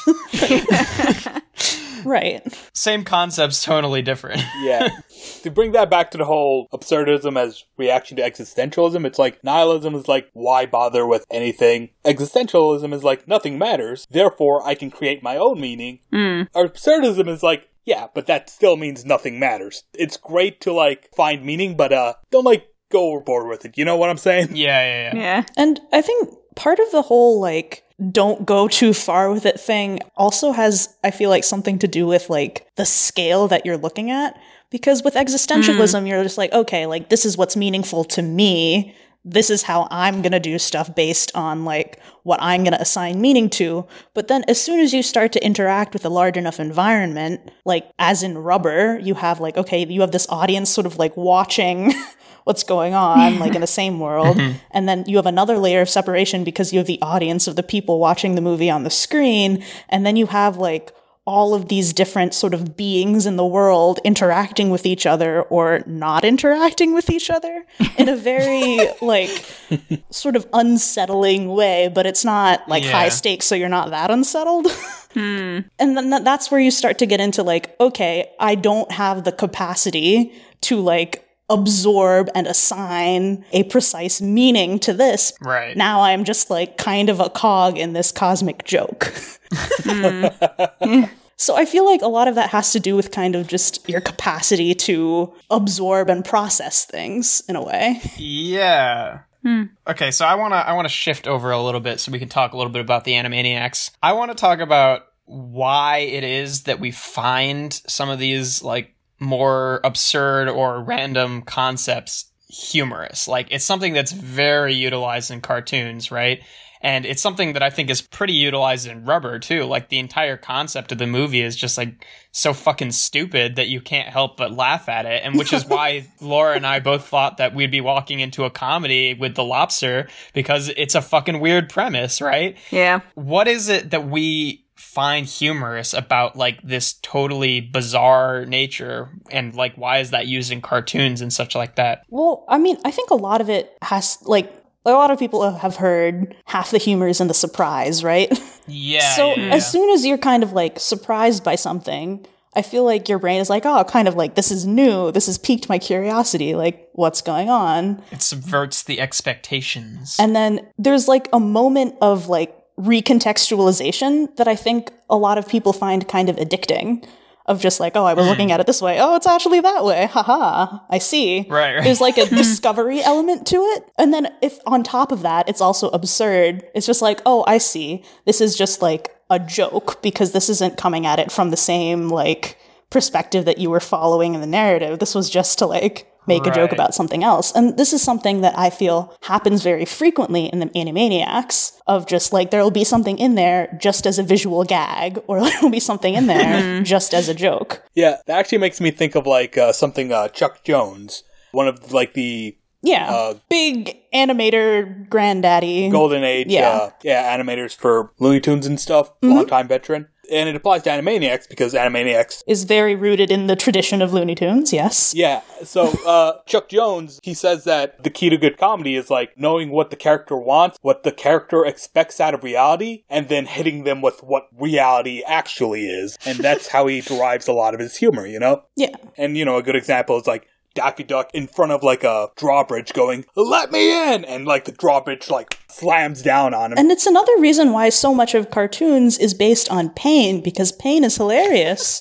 Right. Same concepts, totally different. Yeah. To bring that back to the whole absurdism as reaction to existentialism, it's like nihilism is like, why bother with anything? Existentialism is like, nothing matters, therefore I can create my own meaning. Mm. Absurdism is like, yeah, but that still means nothing matters. It's great to, like, find meaning, but, uh, don't, like, go overboard with it. You know what I'm saying? Yeah, yeah, yeah. Yeah. And I think part of the whole, like, don't go too far with it thing also has, I feel like, something to do with, like, the scale that you're looking at. Because with existentialism, mm. you're just like, okay, like, this is what's meaningful to me. This is how I'm going to do stuff based on, like, what I'm going to assign meaning to. But then as soon as you start to interact with a large enough environment, like, as in Rubber, you have, like, okay, you have this audience sort of, like, watching what's going on, like, in the same world. And then you have another layer of separation because you have the audience of the people watching the movie on the screen. And then you have, like, all of these different sort of beings in the world interacting with each other or not interacting with each other in a very, like, sort of unsettling way, but it's not, like, yeah. high stakes, so you're not that unsettled. Hmm. And then that's where you start to get into, like, okay, I don't have the capacity to, like, absorb and assign a precise meaning to this. Right. Now I'm just, like, kind of a cog in this cosmic joke. mm. So I feel like a lot of that has to do with kind of just your capacity to absorb and process things in a way. Yeah. Hmm. Okay, so I want to I want to shift over a little bit so we can talk a little bit about the Animaniacs. I want to talk about why it is that we find some of these, like, more absurd or random concepts humorous. Like, it's something that's very utilized in cartoons, right? And it's something that I think is pretty utilized in Rubber, too. Like, the entire concept of the movie is just, like, so fucking stupid that you can't help but laugh at it. And which is why Laura and I both thought that we'd be walking into a comedy with The Lobster, because it's a fucking weird premise, right? Yeah. What is it that we find humorous about, like, this totally bizarre nature, and, like, why is that used in cartoons and such like that? Well, I mean, I think a lot of it has, like, a lot of people have heard half the humor is in the surprise, right? Yeah. So yeah, yeah. as soon as you're kind of, like, surprised by something, I feel like your brain is like, oh, kind of like, this is new, this has piqued my curiosity, like, what's going on? It subverts the expectations. And then there's, like, a moment of, like, recontextualization that I think a lot of people find kind of addicting, of just like, oh, I was mm. looking at it this way, oh, it's actually that way, haha, I see. Right, right. There's, like, a discovery element to it. And then if on top of that, it's also absurd, it's just like, oh, I see, this is just, like, a joke, because this isn't coming at it from the same, like, perspective that you were following in the narrative. This was just to, like, make right. a joke about something else. And this is something that I feel happens very frequently in the Animaniacs, of just, like, there will be something in there just as a visual gag, or there will be something in there just as a joke. Yeah, that actually makes me think of, like, uh, something uh, Chuck Jones, one of, like, the... Yeah, uh, big animator granddaddy. Golden Age, yeah, uh, yeah animators for Looney Tunes and stuff, mm-hmm. long-time veteran. And it applies to Animaniacs because Animaniacs is very rooted in the tradition of Looney Tunes, yes. Yeah, so uh, Chuck Jones, he says that the key to good comedy is, like, knowing what the character wants, what the character expects out of reality, and then hitting them with what reality actually is. And that's how he derives a lot of his humor, you know? Yeah. And, you know, a good example is, like, Daffy Duck in front of, like, a drawbridge going, let me in! And, like, the drawbridge, like, slams down on him. And it's another reason why so much of cartoons is based on pain, because pain is hilarious.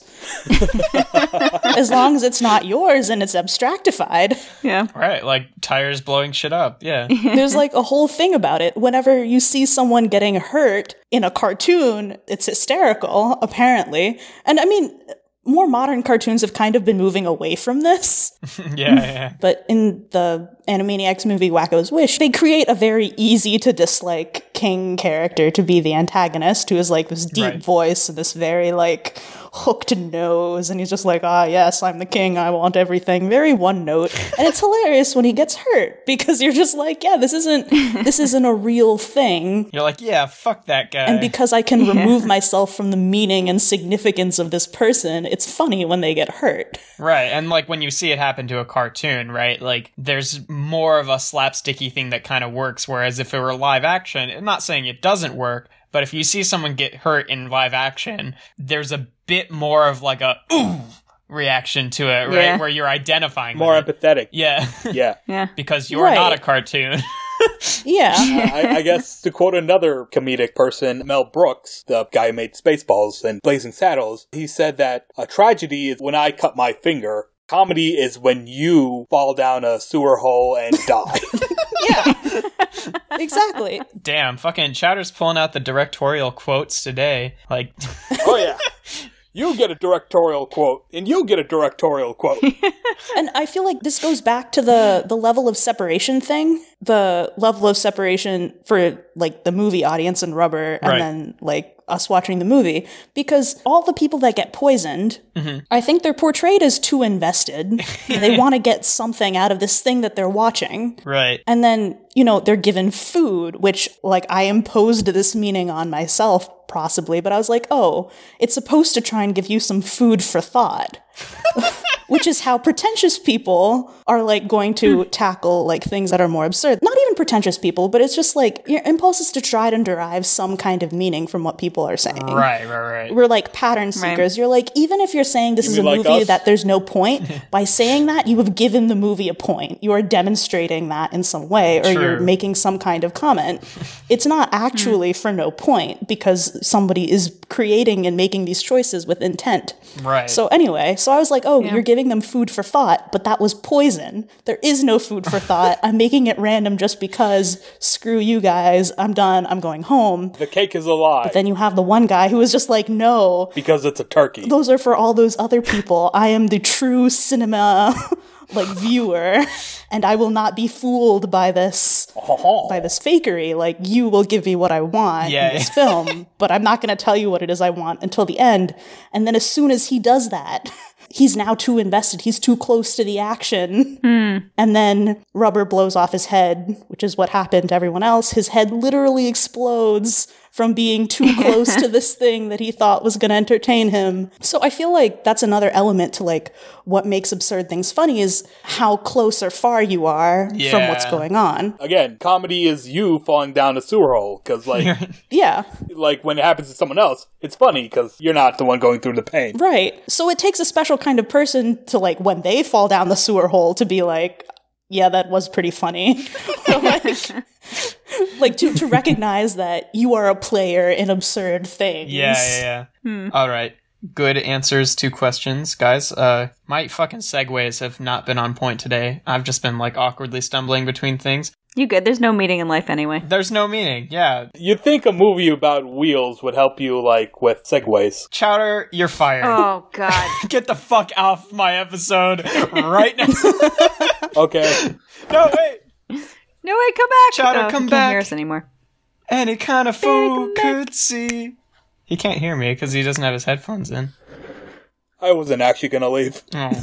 As long as it's not yours and it's abstractified. Yeah. Right, like tires blowing shit up, yeah. There's, like, a whole thing about it. Whenever you see someone getting hurt in a cartoon, it's hysterical, apparently. And, I mean... more modern cartoons have kind of been moving away from this. yeah, yeah. But in the Animaniacs movie Wacko's Wish, they create a very easy to dislike King character to be the antagonist, who is, like, this deep right. voice and this very, like, hooked nose, and he's just like, ah, yes, I'm the king, I want everything. Very one note. And it's hilarious when he gets hurt, because you're just like, yeah, this isn't this isn't a real thing. You're like, yeah, fuck that guy. And because I can remove yeah. myself from the meaning and significance of this person, it's funny when they get hurt. Right, and, like, when you see it happen to a cartoon, right, like, there's more of a slapsticky thing that kind of works, whereas if it were live action, I'm not saying it doesn't work, but if you see someone get hurt in live action, there's a bit more of, like, a ooh reaction to it, right? Yeah. Where you're identifying more with empathetic. It. Yeah. Yeah. Yeah. Because you're right. not a cartoon. Yeah. uh, I, I guess to quote another comedic person, Mel Brooks, the guy who made Spaceballs and Blazing Saddles, he said that a tragedy is when I cut my finger Comedy is when you fall down a sewer hole and die. Yeah. Exactly. Damn, fucking Chowder's pulling out the directorial quotes today. Like, Oh, yeah. You get a directorial quote, and you get a directorial quote. And I feel like this goes back to the the level of separation thing. The level of separation for, like, the movie audience and Rubber, and Right. then, like, us watching the movie. Because all the people that get poisoned, mm-hmm. I think they're portrayed as too invested. They want to get something out of this thing that they're watching. right. And then, you know, they're given food, which, like, I imposed this meaning on myself, possibly, but I was like, oh, it's supposed to try and give you some food for thought. Which is how pretentious people are, like, going to tackle, like, things that are more absurd. Not even pretentious people, but it's just, like, your impulse is to try and derive some kind of meaning from what people are saying. Right, right, right. We're like pattern seekers. You're like, even if you're saying this You is a mean like movie us? that there's no point, by saying that, you have given the movie a point. You are demonstrating that in some way, or True. you're making some kind of comment. It's not actually for no point, because somebody is creating and making these choices with intent. Right. So anyway, so I was like, oh, Yeah. you're giving them food for thought, but that was poison. There is no food for thought. I'm making it random just because, screw you guys, I'm done, I'm going home. The cake is a lie. Then you have the one guy who was just like, no, Because it's a turkey. those are for all those other people. I am the true cinema like viewer, and I will not be fooled by this Oh. by this fakery. Like, you will give me what I want Yeah. in this film, but I'm not going to tell you what it is I want until the end. And then as soon as he does that, he's now too invested. He's too close to the action. And then Rubber blows off his head, which is what happened to everyone else. His head literally explodes from being too close to this thing that he thought was going to entertain him. So I feel like that's another element to, like, what makes absurd things funny is how close or far you are from Yeah. what's going on. Again, comedy is you falling down a sewer hole. Because, like, Yeah, like when it happens to someone else, it's funny because you're not the one going through the pain. right. So it takes a special kind of person to, like, when they fall down the sewer hole, to be like, yeah, that was pretty funny. like, like to, to recognize that you are a player in absurd things. Yeah, yeah, yeah. All right. Good answers to questions, guys. Uh, my fucking segues have not been on point today. I've just been, like, awkwardly stumbling between things. You good? There's no meaning in life anyway. There's no meaning. Yeah. You'd think a movie about wheels would help you, like, with segues. Chowder, you're fired. Oh God. Get the fuck off my episode right now. Okay. No, wait. No way, come back. Chowder, oh, come he can't back. hear us anymore. Any kind of fool come back. could see. He can't hear me because he doesn't have his headphones in. I wasn't actually gonna leave.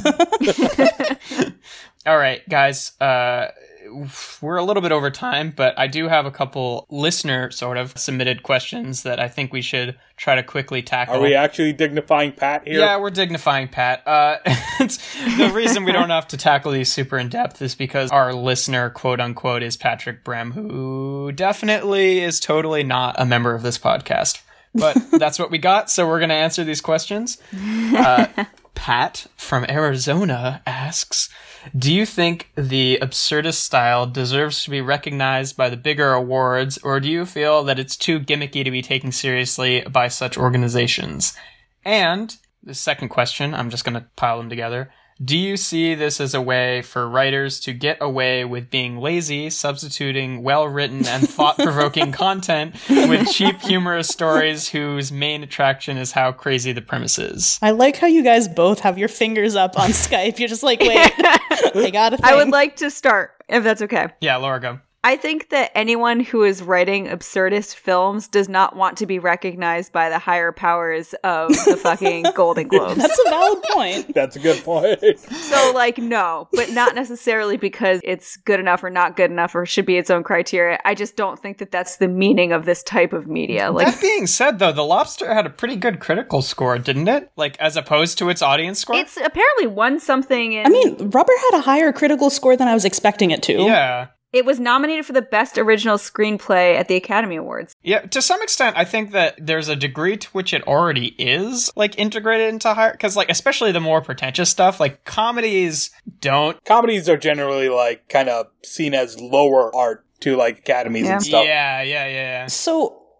Oh. All right, guys. Uh, we're a little bit over time, but I do have a couple listener sort of submitted questions that I think we should try to quickly tackle. Are we actually dignifying Pat here? Yeah, we're dignifying Pat. Uh, it's, the reason we don't have to tackle these super in depth is because our listener, quote unquote, is Patrick Brem, who definitely is totally not a member of this podcast. But that's what we got, so we're going to answer these questions. Uh, Pat from Arizona asks, do you think the absurdist style deserves to be recognized by the bigger awards, or do you feel that it's too gimmicky to be taken seriously by such organizations? And the second question, I'm just going to pile them together. Do you see this as a way for writers to get away with being lazy, substituting well-written and thought-provoking content with cheap, humorous stories whose main attraction is how crazy the premise is? I like how you guys both have your fingers up on Skype. You're just like, wait, I got a thing. I would like to start, if that's okay. Yeah, Laura, go. I think that anyone who is writing absurdist films does not want to be recognized by the higher powers of the fucking Golden Globes. That's a valid point. That's a good point. So, like, no, but not necessarily because it's good enough or not good enough or should be its own criteria. I just don't think that that's the meaning of this type of media. Like, That being said, though, The Lobster had a pretty good critical score, didn't it? Like, as opposed to its audience score? it's apparently won something. In, I mean, Rubber had a higher critical score than I was expecting it to. Yeah. it was nominated for the best original screenplay at the Academy Awards. Yeah, to some extent, I think that there's a degree to which it already is, like, integrated into higher... Because, like, especially the more pretentious stuff, like, comedies don't... Comedies are generally, like, kind of seen as lower art to, like, academies Yeah. and stuff. Yeah, yeah, yeah. So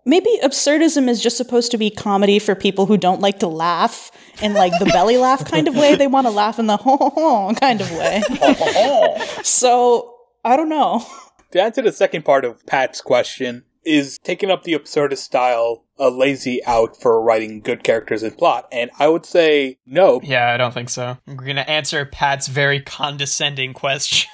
maybe absurdism is just supposed to be comedy for people who don't like to laugh in like the belly laugh kind of way. They want to laugh in the ho ho ho kind of way. So, I don't know. To answer the second part of Pat's question, is taking up the absurdist style a lazy out for writing good characters and plot? And I would say no. Yeah, I don't think so. We're going to answer Pat's very condescending question.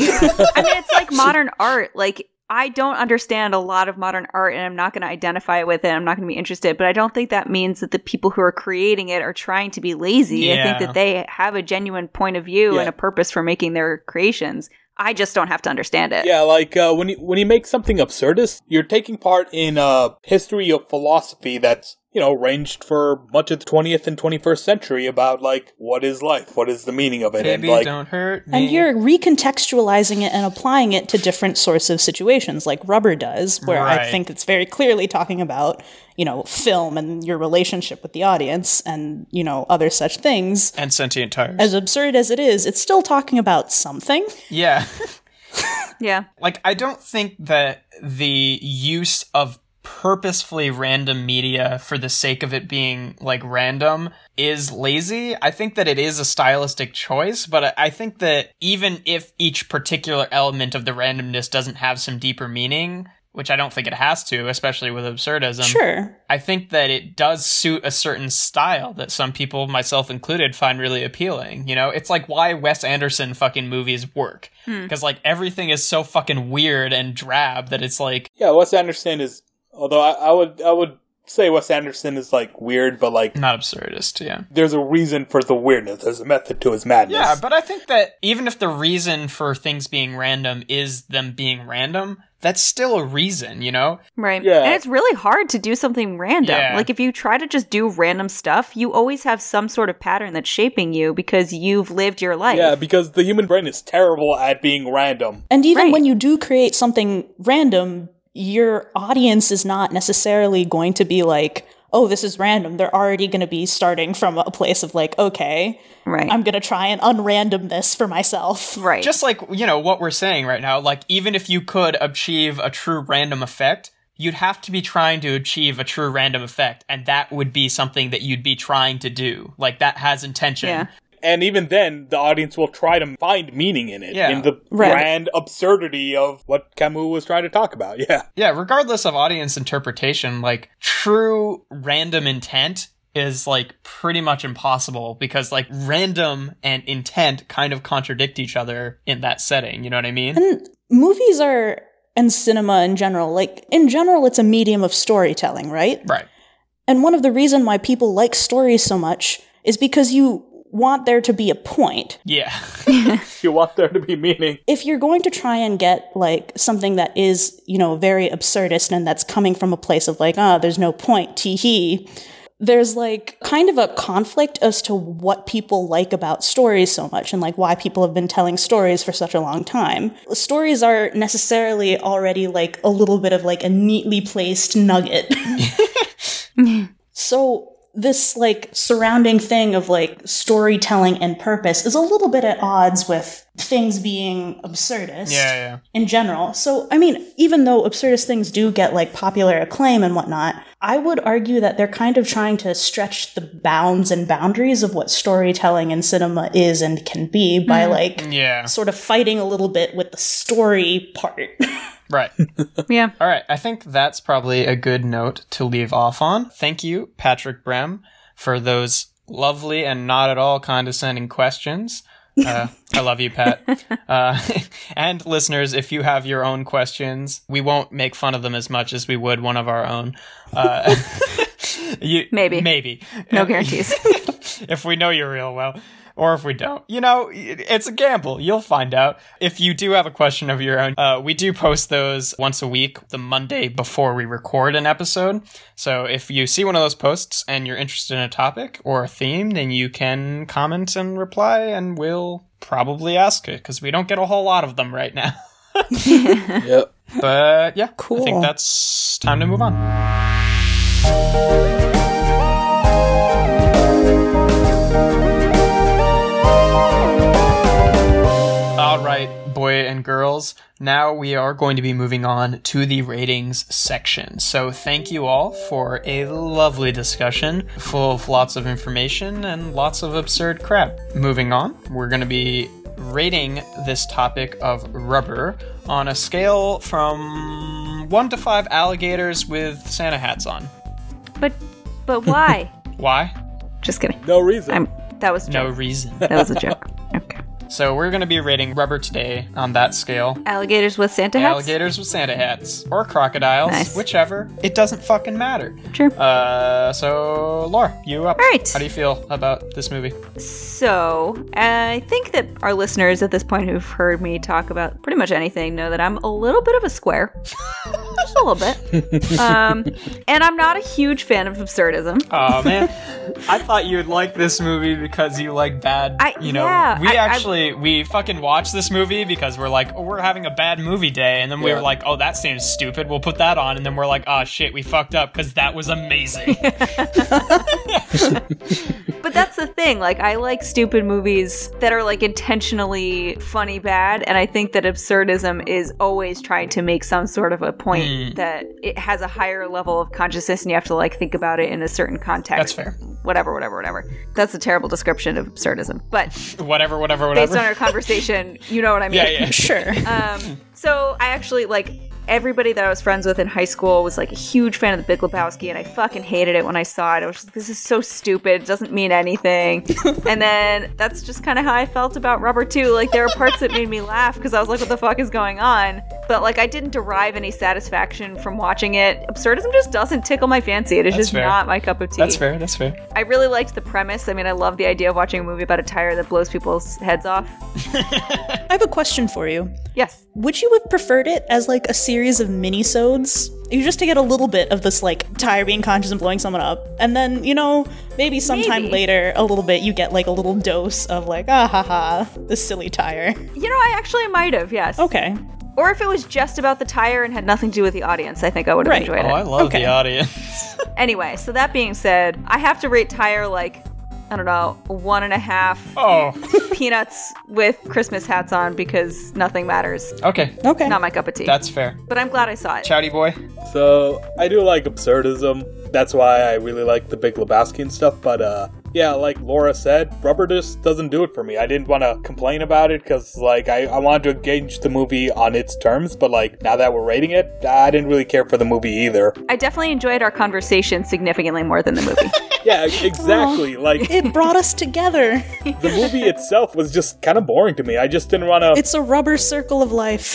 I mean, it's like modern art. Like, I don't understand a lot of modern art, and I'm not going to identify with it. I'm not going to be interested, but I don't think that means that the people who are creating it are trying to be lazy. Yeah. I think that they have a genuine point of view Yeah. and a purpose for making their creations. I just don't have to understand it. Yeah, like uh, when you when you make something absurdist, you're taking part in a history of philosophy that's, you know, ranged for much of the twentieth and twenty-first century about, like, what is life? What is the meaning of it? Baby, and, like, don't hurt me. And you're recontextualizing it and applying it to different sorts of situations, like Rubber does, where I Right. think it's very clearly talking about, you know, film and your relationship with the audience and, you know, other such things. And sentient tires. As absurd as it is, it's still talking about something. yeah. Yeah. Like, I don't think that the use of purposefully random media for the sake of it being, like, random is lazy. I think that it is a stylistic choice, but I- I think that even if each particular element of the randomness doesn't have some deeper meaning, which I don't think it has to, especially with absurdism, Sure. I think that it does suit a certain style that some people, myself included, find really appealing. You know, it's like why Wes Anderson fucking movies work. Because, like, everything is so fucking weird and drab that it's like, yeah, Wes Anderson is, although I, I would I would say Wes Anderson is, like, weird, but, like, not absurdist, yeah. there's a reason for the weirdness. There's a method to his madness. Yeah, but I think that even if the reason for things being random is them being random, that's still a reason, you know? Right. Yeah. And it's really hard to do something random. Yeah. Like, if you try to just do random stuff, you always have some sort of pattern that's shaping you because you've lived your life. Yeah, because the human brain is terrible at being random. And even Right. when you do create something random, your audience is not necessarily going to be like, oh, this is random. They're already going to be starting from a place of like, okay, Right. I'm going to try and unrandom this for myself. right. Just like, you know, what we're saying right now, like, even if you could achieve a true random effect, you'd have to be trying to achieve a true random effect, and that would be something that you'd be trying to do. Like, that has intention. Yeah. And even then, the audience will try to find meaning in it, Yeah. in the Right. grand absurdity of what Camus was trying to talk about. Yeah. Yeah, regardless of audience interpretation, like, true random intent is, like, pretty much impossible because, like, random and intent kind of contradict each other in that setting. You know what I mean? And movies are, and cinema in general, like, in general, it's a medium of storytelling, right? Right. And one of the reasons why people like stories so much is because you want there to be a point. Yeah. You want there to be meaning. If you're going to try and get, like, something that is, you know, very absurdist and that's coming from a place of, like, ah, there's no point, tee-hee, there's, like, kind of a conflict as to what people like about stories so much and, like, why people have been telling stories for such a long time. Stories are necessarily already, like, a little bit of, like, a neatly placed nugget. So this, like, surrounding thing of, like, storytelling and purpose is a little bit at odds with things being absurdist Yeah, yeah. in general. So, I mean, even though absurdist things do get, like, popular acclaim and whatnot, I would argue that they're kind of trying to stretch the bounds and boundaries of what storytelling in cinema is and can be by, like, Yeah. sort of fighting a little bit with the story part. Right. yeah. All right. I think that's probably a good note to leave off on. Thank you, Patrick Brem, for those lovely and not at all condescending questions. Uh, I love you, Pat. Uh, and listeners, if you have your own questions, we won't make fun of them as much as we would one of our own. Uh, you, Maybe. Maybe. No guarantees. If we know you real well. Or if we don't. You know, it's a gamble. You'll find out. If you do have a question of your own, uh, we do post those once a week, the Monday before we record an episode. So if you see one of those posts and you're interested in a topic or a theme, then you can comment and reply, and we'll probably ask it, because we don't get a whole lot of them right now. Yep. But yeah, Cool. I think that's time to move on. All right, boy boy and girls, now we are going to be moving on to the ratings section. So thank you all for a lovely discussion full of lots of information and lots of absurd crap. Moving on, we're going to be rating this topic of rubber on a scale from one to five alligators with Santa hats on. But but why? Why? Just kidding. No reason. I'm, that was a No joke. reason. That was a joke. Okay. So we're going to be rating rubber today on that scale. Alligators with Santa hats? Alligators with Santa hats. Or crocodiles. Nice. Whichever. It doesn't fucking matter. Sure. Uh, so, Laura, you up. All right. How do you feel about this movie? So, I think that our listeners at this point who've heard me talk about pretty much anything know that I'm a little bit of a square. Just a little bit. Um, and I'm not a huge fan of absurdism. Oh man, I thought you would like this movie because you like bad. I- you know, yeah, we I- actually we fucking watched this movie because we're like, oh, we're having a bad movie day, and then we Yeah. were like, oh, that seems stupid. We'll put that on, and then we're like, oh shit, we fucked up because that was amazing. But that's the thing. Like, I like stupid movies that are like intentionally funny bad, and I think that absurdism is always trying to make some sort of a point Mm. that it has a higher level of consciousness, and you have to like think about it in a certain context. That's fair. Whatever, whatever, whatever. That's a terrible description of absurdism. But whatever, whatever, based whatever. on our conversation, you know what I mean. yeah, yeah. Sure. Um, so I actually like everybody that I was friends with in high school was like a huge fan of The Big Lebowski, and I fucking hated it when I saw it. I was just like, this is so stupid. It doesn't mean anything. And then that's just kind of how I felt about Rubber too. Like, there were parts that made me laugh because I was like, what the fuck is going on? But like, I didn't derive any satisfaction from watching it. Absurdism just doesn't tickle my fancy. It is That's just fair. not my cup of tea. That's fair. That's fair. I really liked the premise. I mean, I love the idea of watching a movie about a tire that blows people's heads off. I have a question for you. Yes. Would you have preferred it as like a series of mini-sodes? You just to get a little bit of this like tire being conscious and blowing someone up, and then, you know, maybe sometime Maybe. later, a little bit, you get like a little dose of like, ah ha ha, this silly tire. You know, I actually might have, yes. Okay. Or if it was just about the tire and had nothing to do with the audience, I think I would have Right. enjoyed Oh, I it. love Okay. the audience. Anyway, so that being said, I have to rate tire like, I don't know, one and a half Oh, peanuts with Christmas hats on because nothing matters. okay. Okay. Not my cup of tea. That's fair. But I'm glad I saw it. Chowdy boy. So I do like absurdism. That's why I really like The Big Lebowski and stuff. But uh, yeah, like Laura said, rubber just doesn't do it for me. I didn't want to complain about it because like I, I wanted to engage the movie on its terms. But like now that we're rating it, I didn't really care for the movie either. I definitely enjoyed our conversation significantly more than the movie. Yeah, exactly. Like It brought us together. the movie itself was just kind of boring to me. I just didn't want to. It's a rubber circle of life.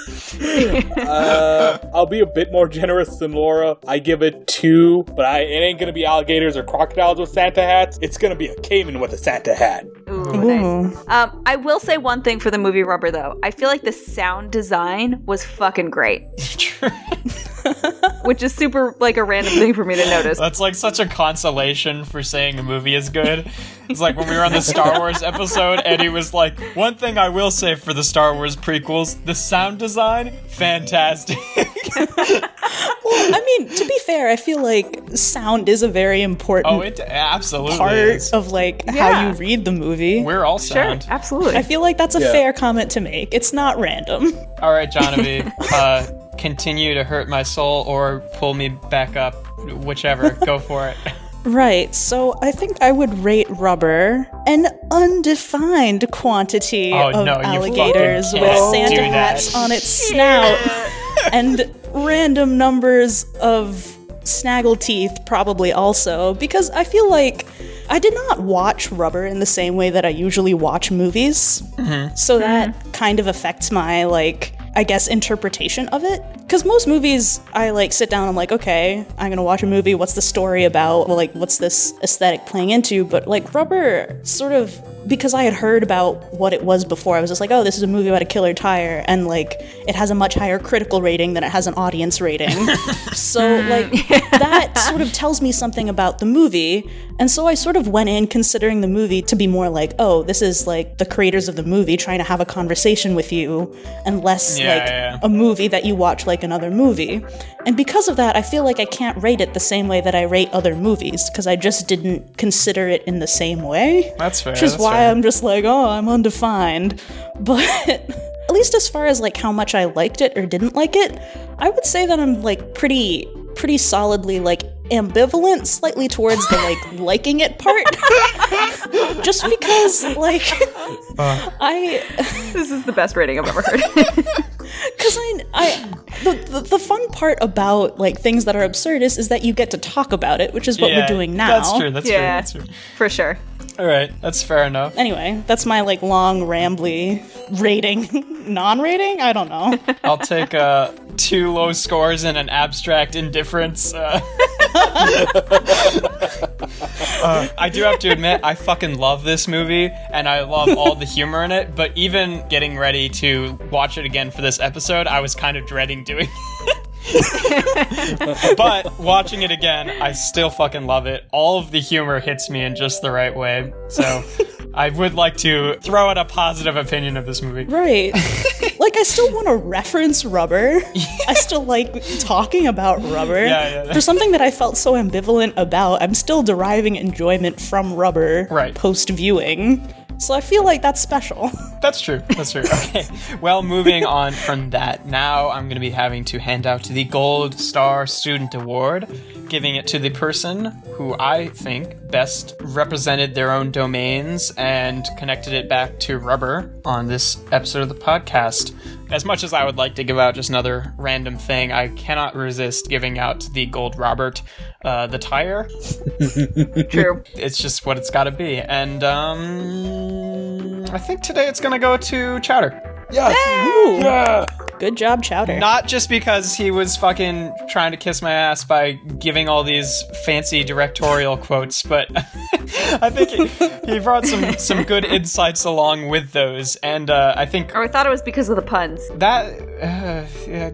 Uh, I'll be a bit more generous than Laura. I give it two, but I, it ain't gonna be alligators or crocodiles with Santa hats. It's gonna be a caiman with a Santa hat. Ooh, Ooh. nice. Um, I will say one thing for the movie Rubber, though. I feel like the sound design was fucking great. Which is super, like, a random thing for me to notice. That's like such a consolation for saying a movie is good. It's like when we were on the Star Wars episode, Eddie was like, one thing I will say for the Star Wars prequels, the sound design, fantastic. Well, I mean, to be fair, I feel like sound is a very important Oh, it absolutely part is. of like Yeah. how you read the movie. We're all Sure, sound. absolutely. I feel like that's a Yeah. fair comment to make. It's not random. All right, Johnny, uh, continue to hurt my soul or pull me back up, whichever. Go for it. Right, so I think I would rate rubber an undefined quantity Oh, of no, you alligators fucking with can't Santa do that. hats on its snout and random numbers of snaggle teeth, probably also, because I feel like I did not watch Rubber in the same way that I usually watch movies. Mm-hmm. So that kind of affects my, like, I guess, interpretation of it. Because most movies, I, like, sit down and I'm like, okay, I'm gonna watch a movie, what's the story about? Well, like, what's this aesthetic playing into? But, like, Rubber sort of, because I had heard about what it was before, I was just like, oh, this is a movie about a killer tire, and, like, it has a much higher critical rating than it has an audience rating. So, like, that sort of tells me something about the movie. And so I sort of went in considering the movie to be more like, oh, this is like the creators of the movie trying to have a conversation with you, and less Yeah, like yeah. a movie that you watch like another movie. And because of that, I feel like I can't rate it the same way that I rate other movies, because I just didn't consider it in the same way. That's fair. Which is that's why fair. I'm just like, oh, I'm undefined. But least as far as like how much I liked it or didn't like it, I would say that I'm like pretty pretty solidly like ambivalent slightly towards the like liking it part. Just because like uh. I this is the best rating I've ever heard. Because I, I the, the the fun part about like things that are absurdist is that you get to talk about it, which is what yeah, we're doing now. That's true. That's yeah, true. That's true. For sure. All right, that's fair enough. Anyway, that's my like long rambly rating, non-rating. I don't know. I'll take uh, two low scores and an abstract indifference. Uh. uh, I do have to admit, I fucking love this movie, and I love all the humor in it. But even getting ready to watch it again for this episode, I was kind of dreading doing it. But watching it again, I still fucking love it. All of the humor hits me in just the right way. So I would like to throw out a positive opinion of this movie. Right. Like, I still want to reference Rubber. Yeah. I still like talking about Rubber. Yeah, yeah. For something that I felt so ambivalent about, I'm still deriving enjoyment from Rubber right. post-viewing. So I feel like that's special. That's true. That's true. Okay. Well, moving on from that, now I'm going to be having to hand out the Gold Star Student Award, giving it to the person who I think best represented their own domains and connected it back to Rubber on this episode of the podcast. As much as I would like to give out just another random thing, I cannot resist giving out the Gold Robert, uh, the tire. True. It's just what it's got to be. And um, I think today it's going to go to Chowder. Yes. Ooh. Yeah. Good job, Chowder. Not just because he was fucking trying to kiss my ass by giving all these fancy directorial quotes, but I think he, he brought some, some good insights along with those. And uh, I think... Or I thought it was because of the puns. That... Uh, yeah,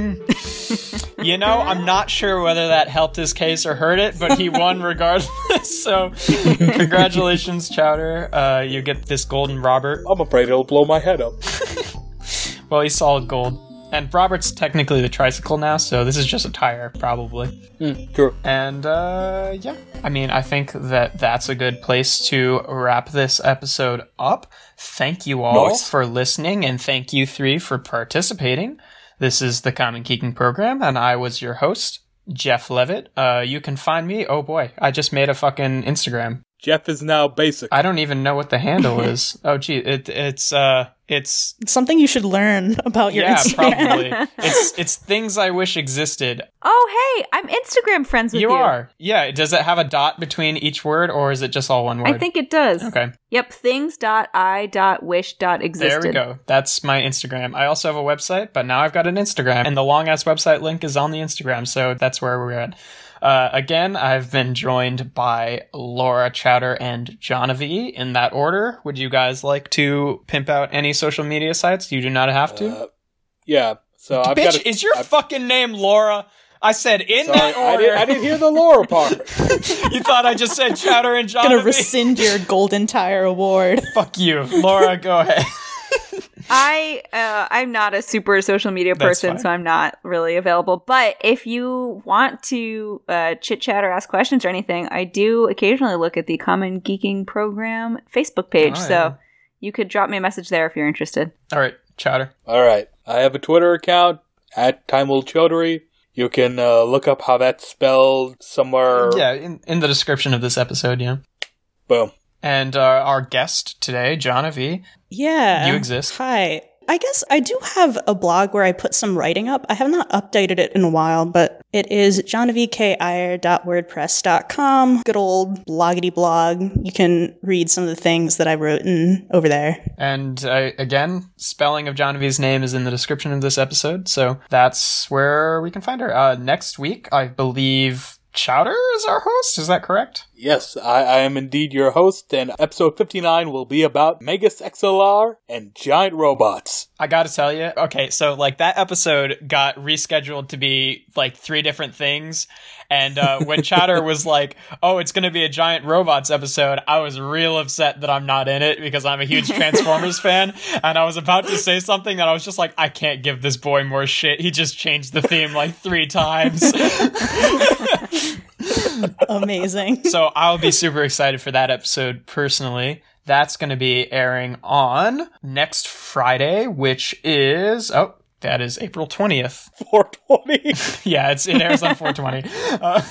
mm. You know, I'm not sure whether that helped his case or hurt it, but he won regardless. So, congratulations, Chowder. Uh, you get this Golden Robert. I'm afraid it'll blow my head up. Well, he's solid gold. And Robert's technically the tricycle now, so this is just a tire, probably. Mm, true. And, uh, yeah. I mean, I think that that's a good place to wrap this episode up. Thank you all nice. for listening, and thank you three for participating. This is the Common Geeking Program, and I was your host, Jeff Levitt. Uh, you can find me. Oh boy, I just made a fucking Instagram. Jeff is now basic. I don't even know what the handle is. Oh gee, it, it's uh, it's It's something you should learn about your yeah, Instagram. probably. It's it's things I wish existed. Oh, hey, I'm Instagram friends with you. You are, yeah. Does it have a dot between each word, or is it just all one word? I think it does. Okay. Yep, things dot i dot wish dot existed. There we go. That's my Instagram. I also have a website, but now I've got an Instagram, and the long-ass website link is on the Instagram, so that's where we're at. Uh, again, I've been joined by Laura, Chowder, and Jonavi in that order. Would you guys like to pimp out any social media sites? You do not have to. Uh, yeah. So I've Bitch, got. is your I've, fucking name Laura? I said in sorry, that I, order. did, I didn't hear the Laura part. You thought I just said Chowder and Jonavi? Gonna rescind your Golden Tire Award. Fuck you, Laura. Go ahead. I uh, I'm not a super social media That's person, fine. so I'm not really available. But if you want to uh, chit chat or ask questions or anything, I do occasionally look at the Common Geeking Program Facebook page. Oh, so yeah. you could drop me a message there if you're interested. All right, Chowder. All right. I have a Twitter account at Timewell Chaudhary. You can uh, look up how that's spelled somewhere. Yeah, in, in the description of this episode, yeah. Boom. And uh, our guest today, Jonavi. Yeah. You exist. Hi. I guess I do have a blog where I put some writing up. I have not updated it in a while, but it is jonavikier dot wordpress dot com. Good old bloggity blog. You can read some of the things that I wrote in over there. And uh, again, spelling of Jonavi's name is in the description of this episode, so that's where we can find her. Uh, next week, I believe Chowder is our host, is that correct? Yes, I, I am indeed your host, and episode fifty-nine will be about Megas X L R and giant robots. I gotta tell you, okay, so like that episode got rescheduled to be like three different things, and uh, when Chowder was like, oh, it's gonna be a giant robots episode, I was real upset that I'm not in it because I'm a huge Transformers fan, and I was about to say something that I was just like, I can't give this boy more shit, he just changed the theme like three times. Amazing. So I'll be super excited for that episode personally. That's going to be airing on next Friday, which is, oh, that is April twentieth. four twenty. Yeah, it's it airs on four twenty. Uh,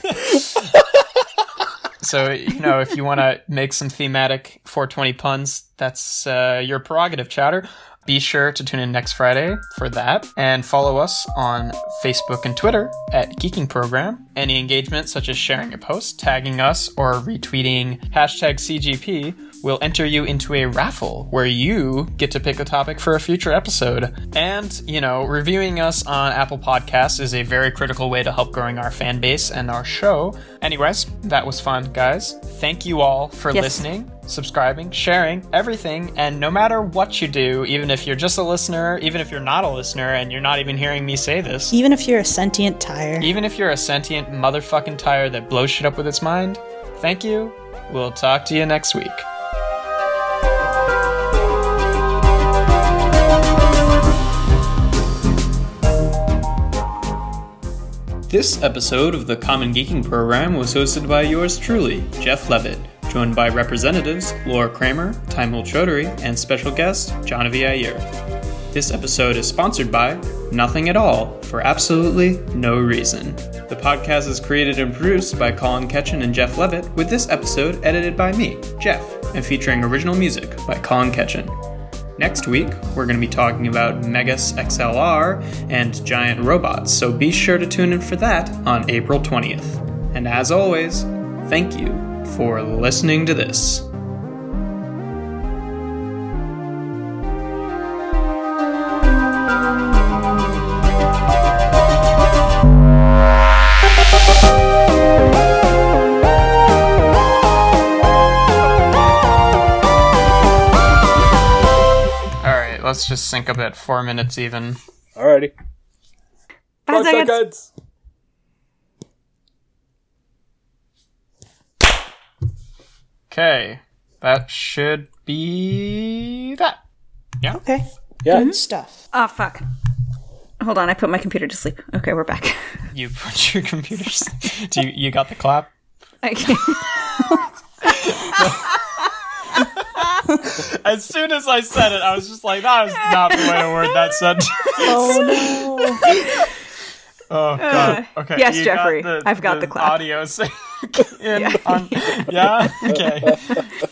so, you know, if you want to make some thematic four twenty puns, that's uh, your prerogative, Chowder. Be sure to tune in next Friday for that, and follow us on Facebook and Twitter at Geeking Program. Any engagement, such as sharing a post, tagging us, or retweeting hashtag C G P, will enter you into a raffle where you get to pick a topic for a future episode. And, you know, reviewing us on Apple Podcasts is a very critical way to help growing our fan base and our show. Anyways, that was fun, guys. Thank you all for Yes. listening, subscribing, sharing, everything. And no matter what you do, even if you're just a listener, even if you're not a listener and you're not even hearing me say this, Even if you're a sentient tire. even if you're a sentient motherfucking tire that blows shit up with its mind, thank you. We'll talk to you next week. This episode of the Common Geeking Program was hosted by yours truly, Jeff Levitt, joined by representatives Laura Kramer, Taimul Chaudhary, and special guest Janavi Iyer. This episode is sponsored by Nothing at All for absolutely no reason. The podcast is created and produced by Colin Ketchen and Jeff Levitt, with this episode edited by me, Jeff, and featuring original music by Colin Ketchen. Next week, we're going to be talking about Megas X L R and giant robots, so be sure to tune in for that on April twentieth. And as always, thank you for listening to this. Let's just sync up at four minutes even. Alrighty. Five seconds. Okay. That should be that. Yeah. Okay. Yeah. Good stuff. Oh, fuck. Hold on, I put my computer to sleep. Okay, we're back. You put your computers. Do you, you got the clap? I can't. As soon as I said it, I was just like, that was not the way to word that sentence. Oh no. Oh, God. Okay. Yes, you Jeffrey, got I've got the clap. Audio sync in Yeah. on, yeah? Okay.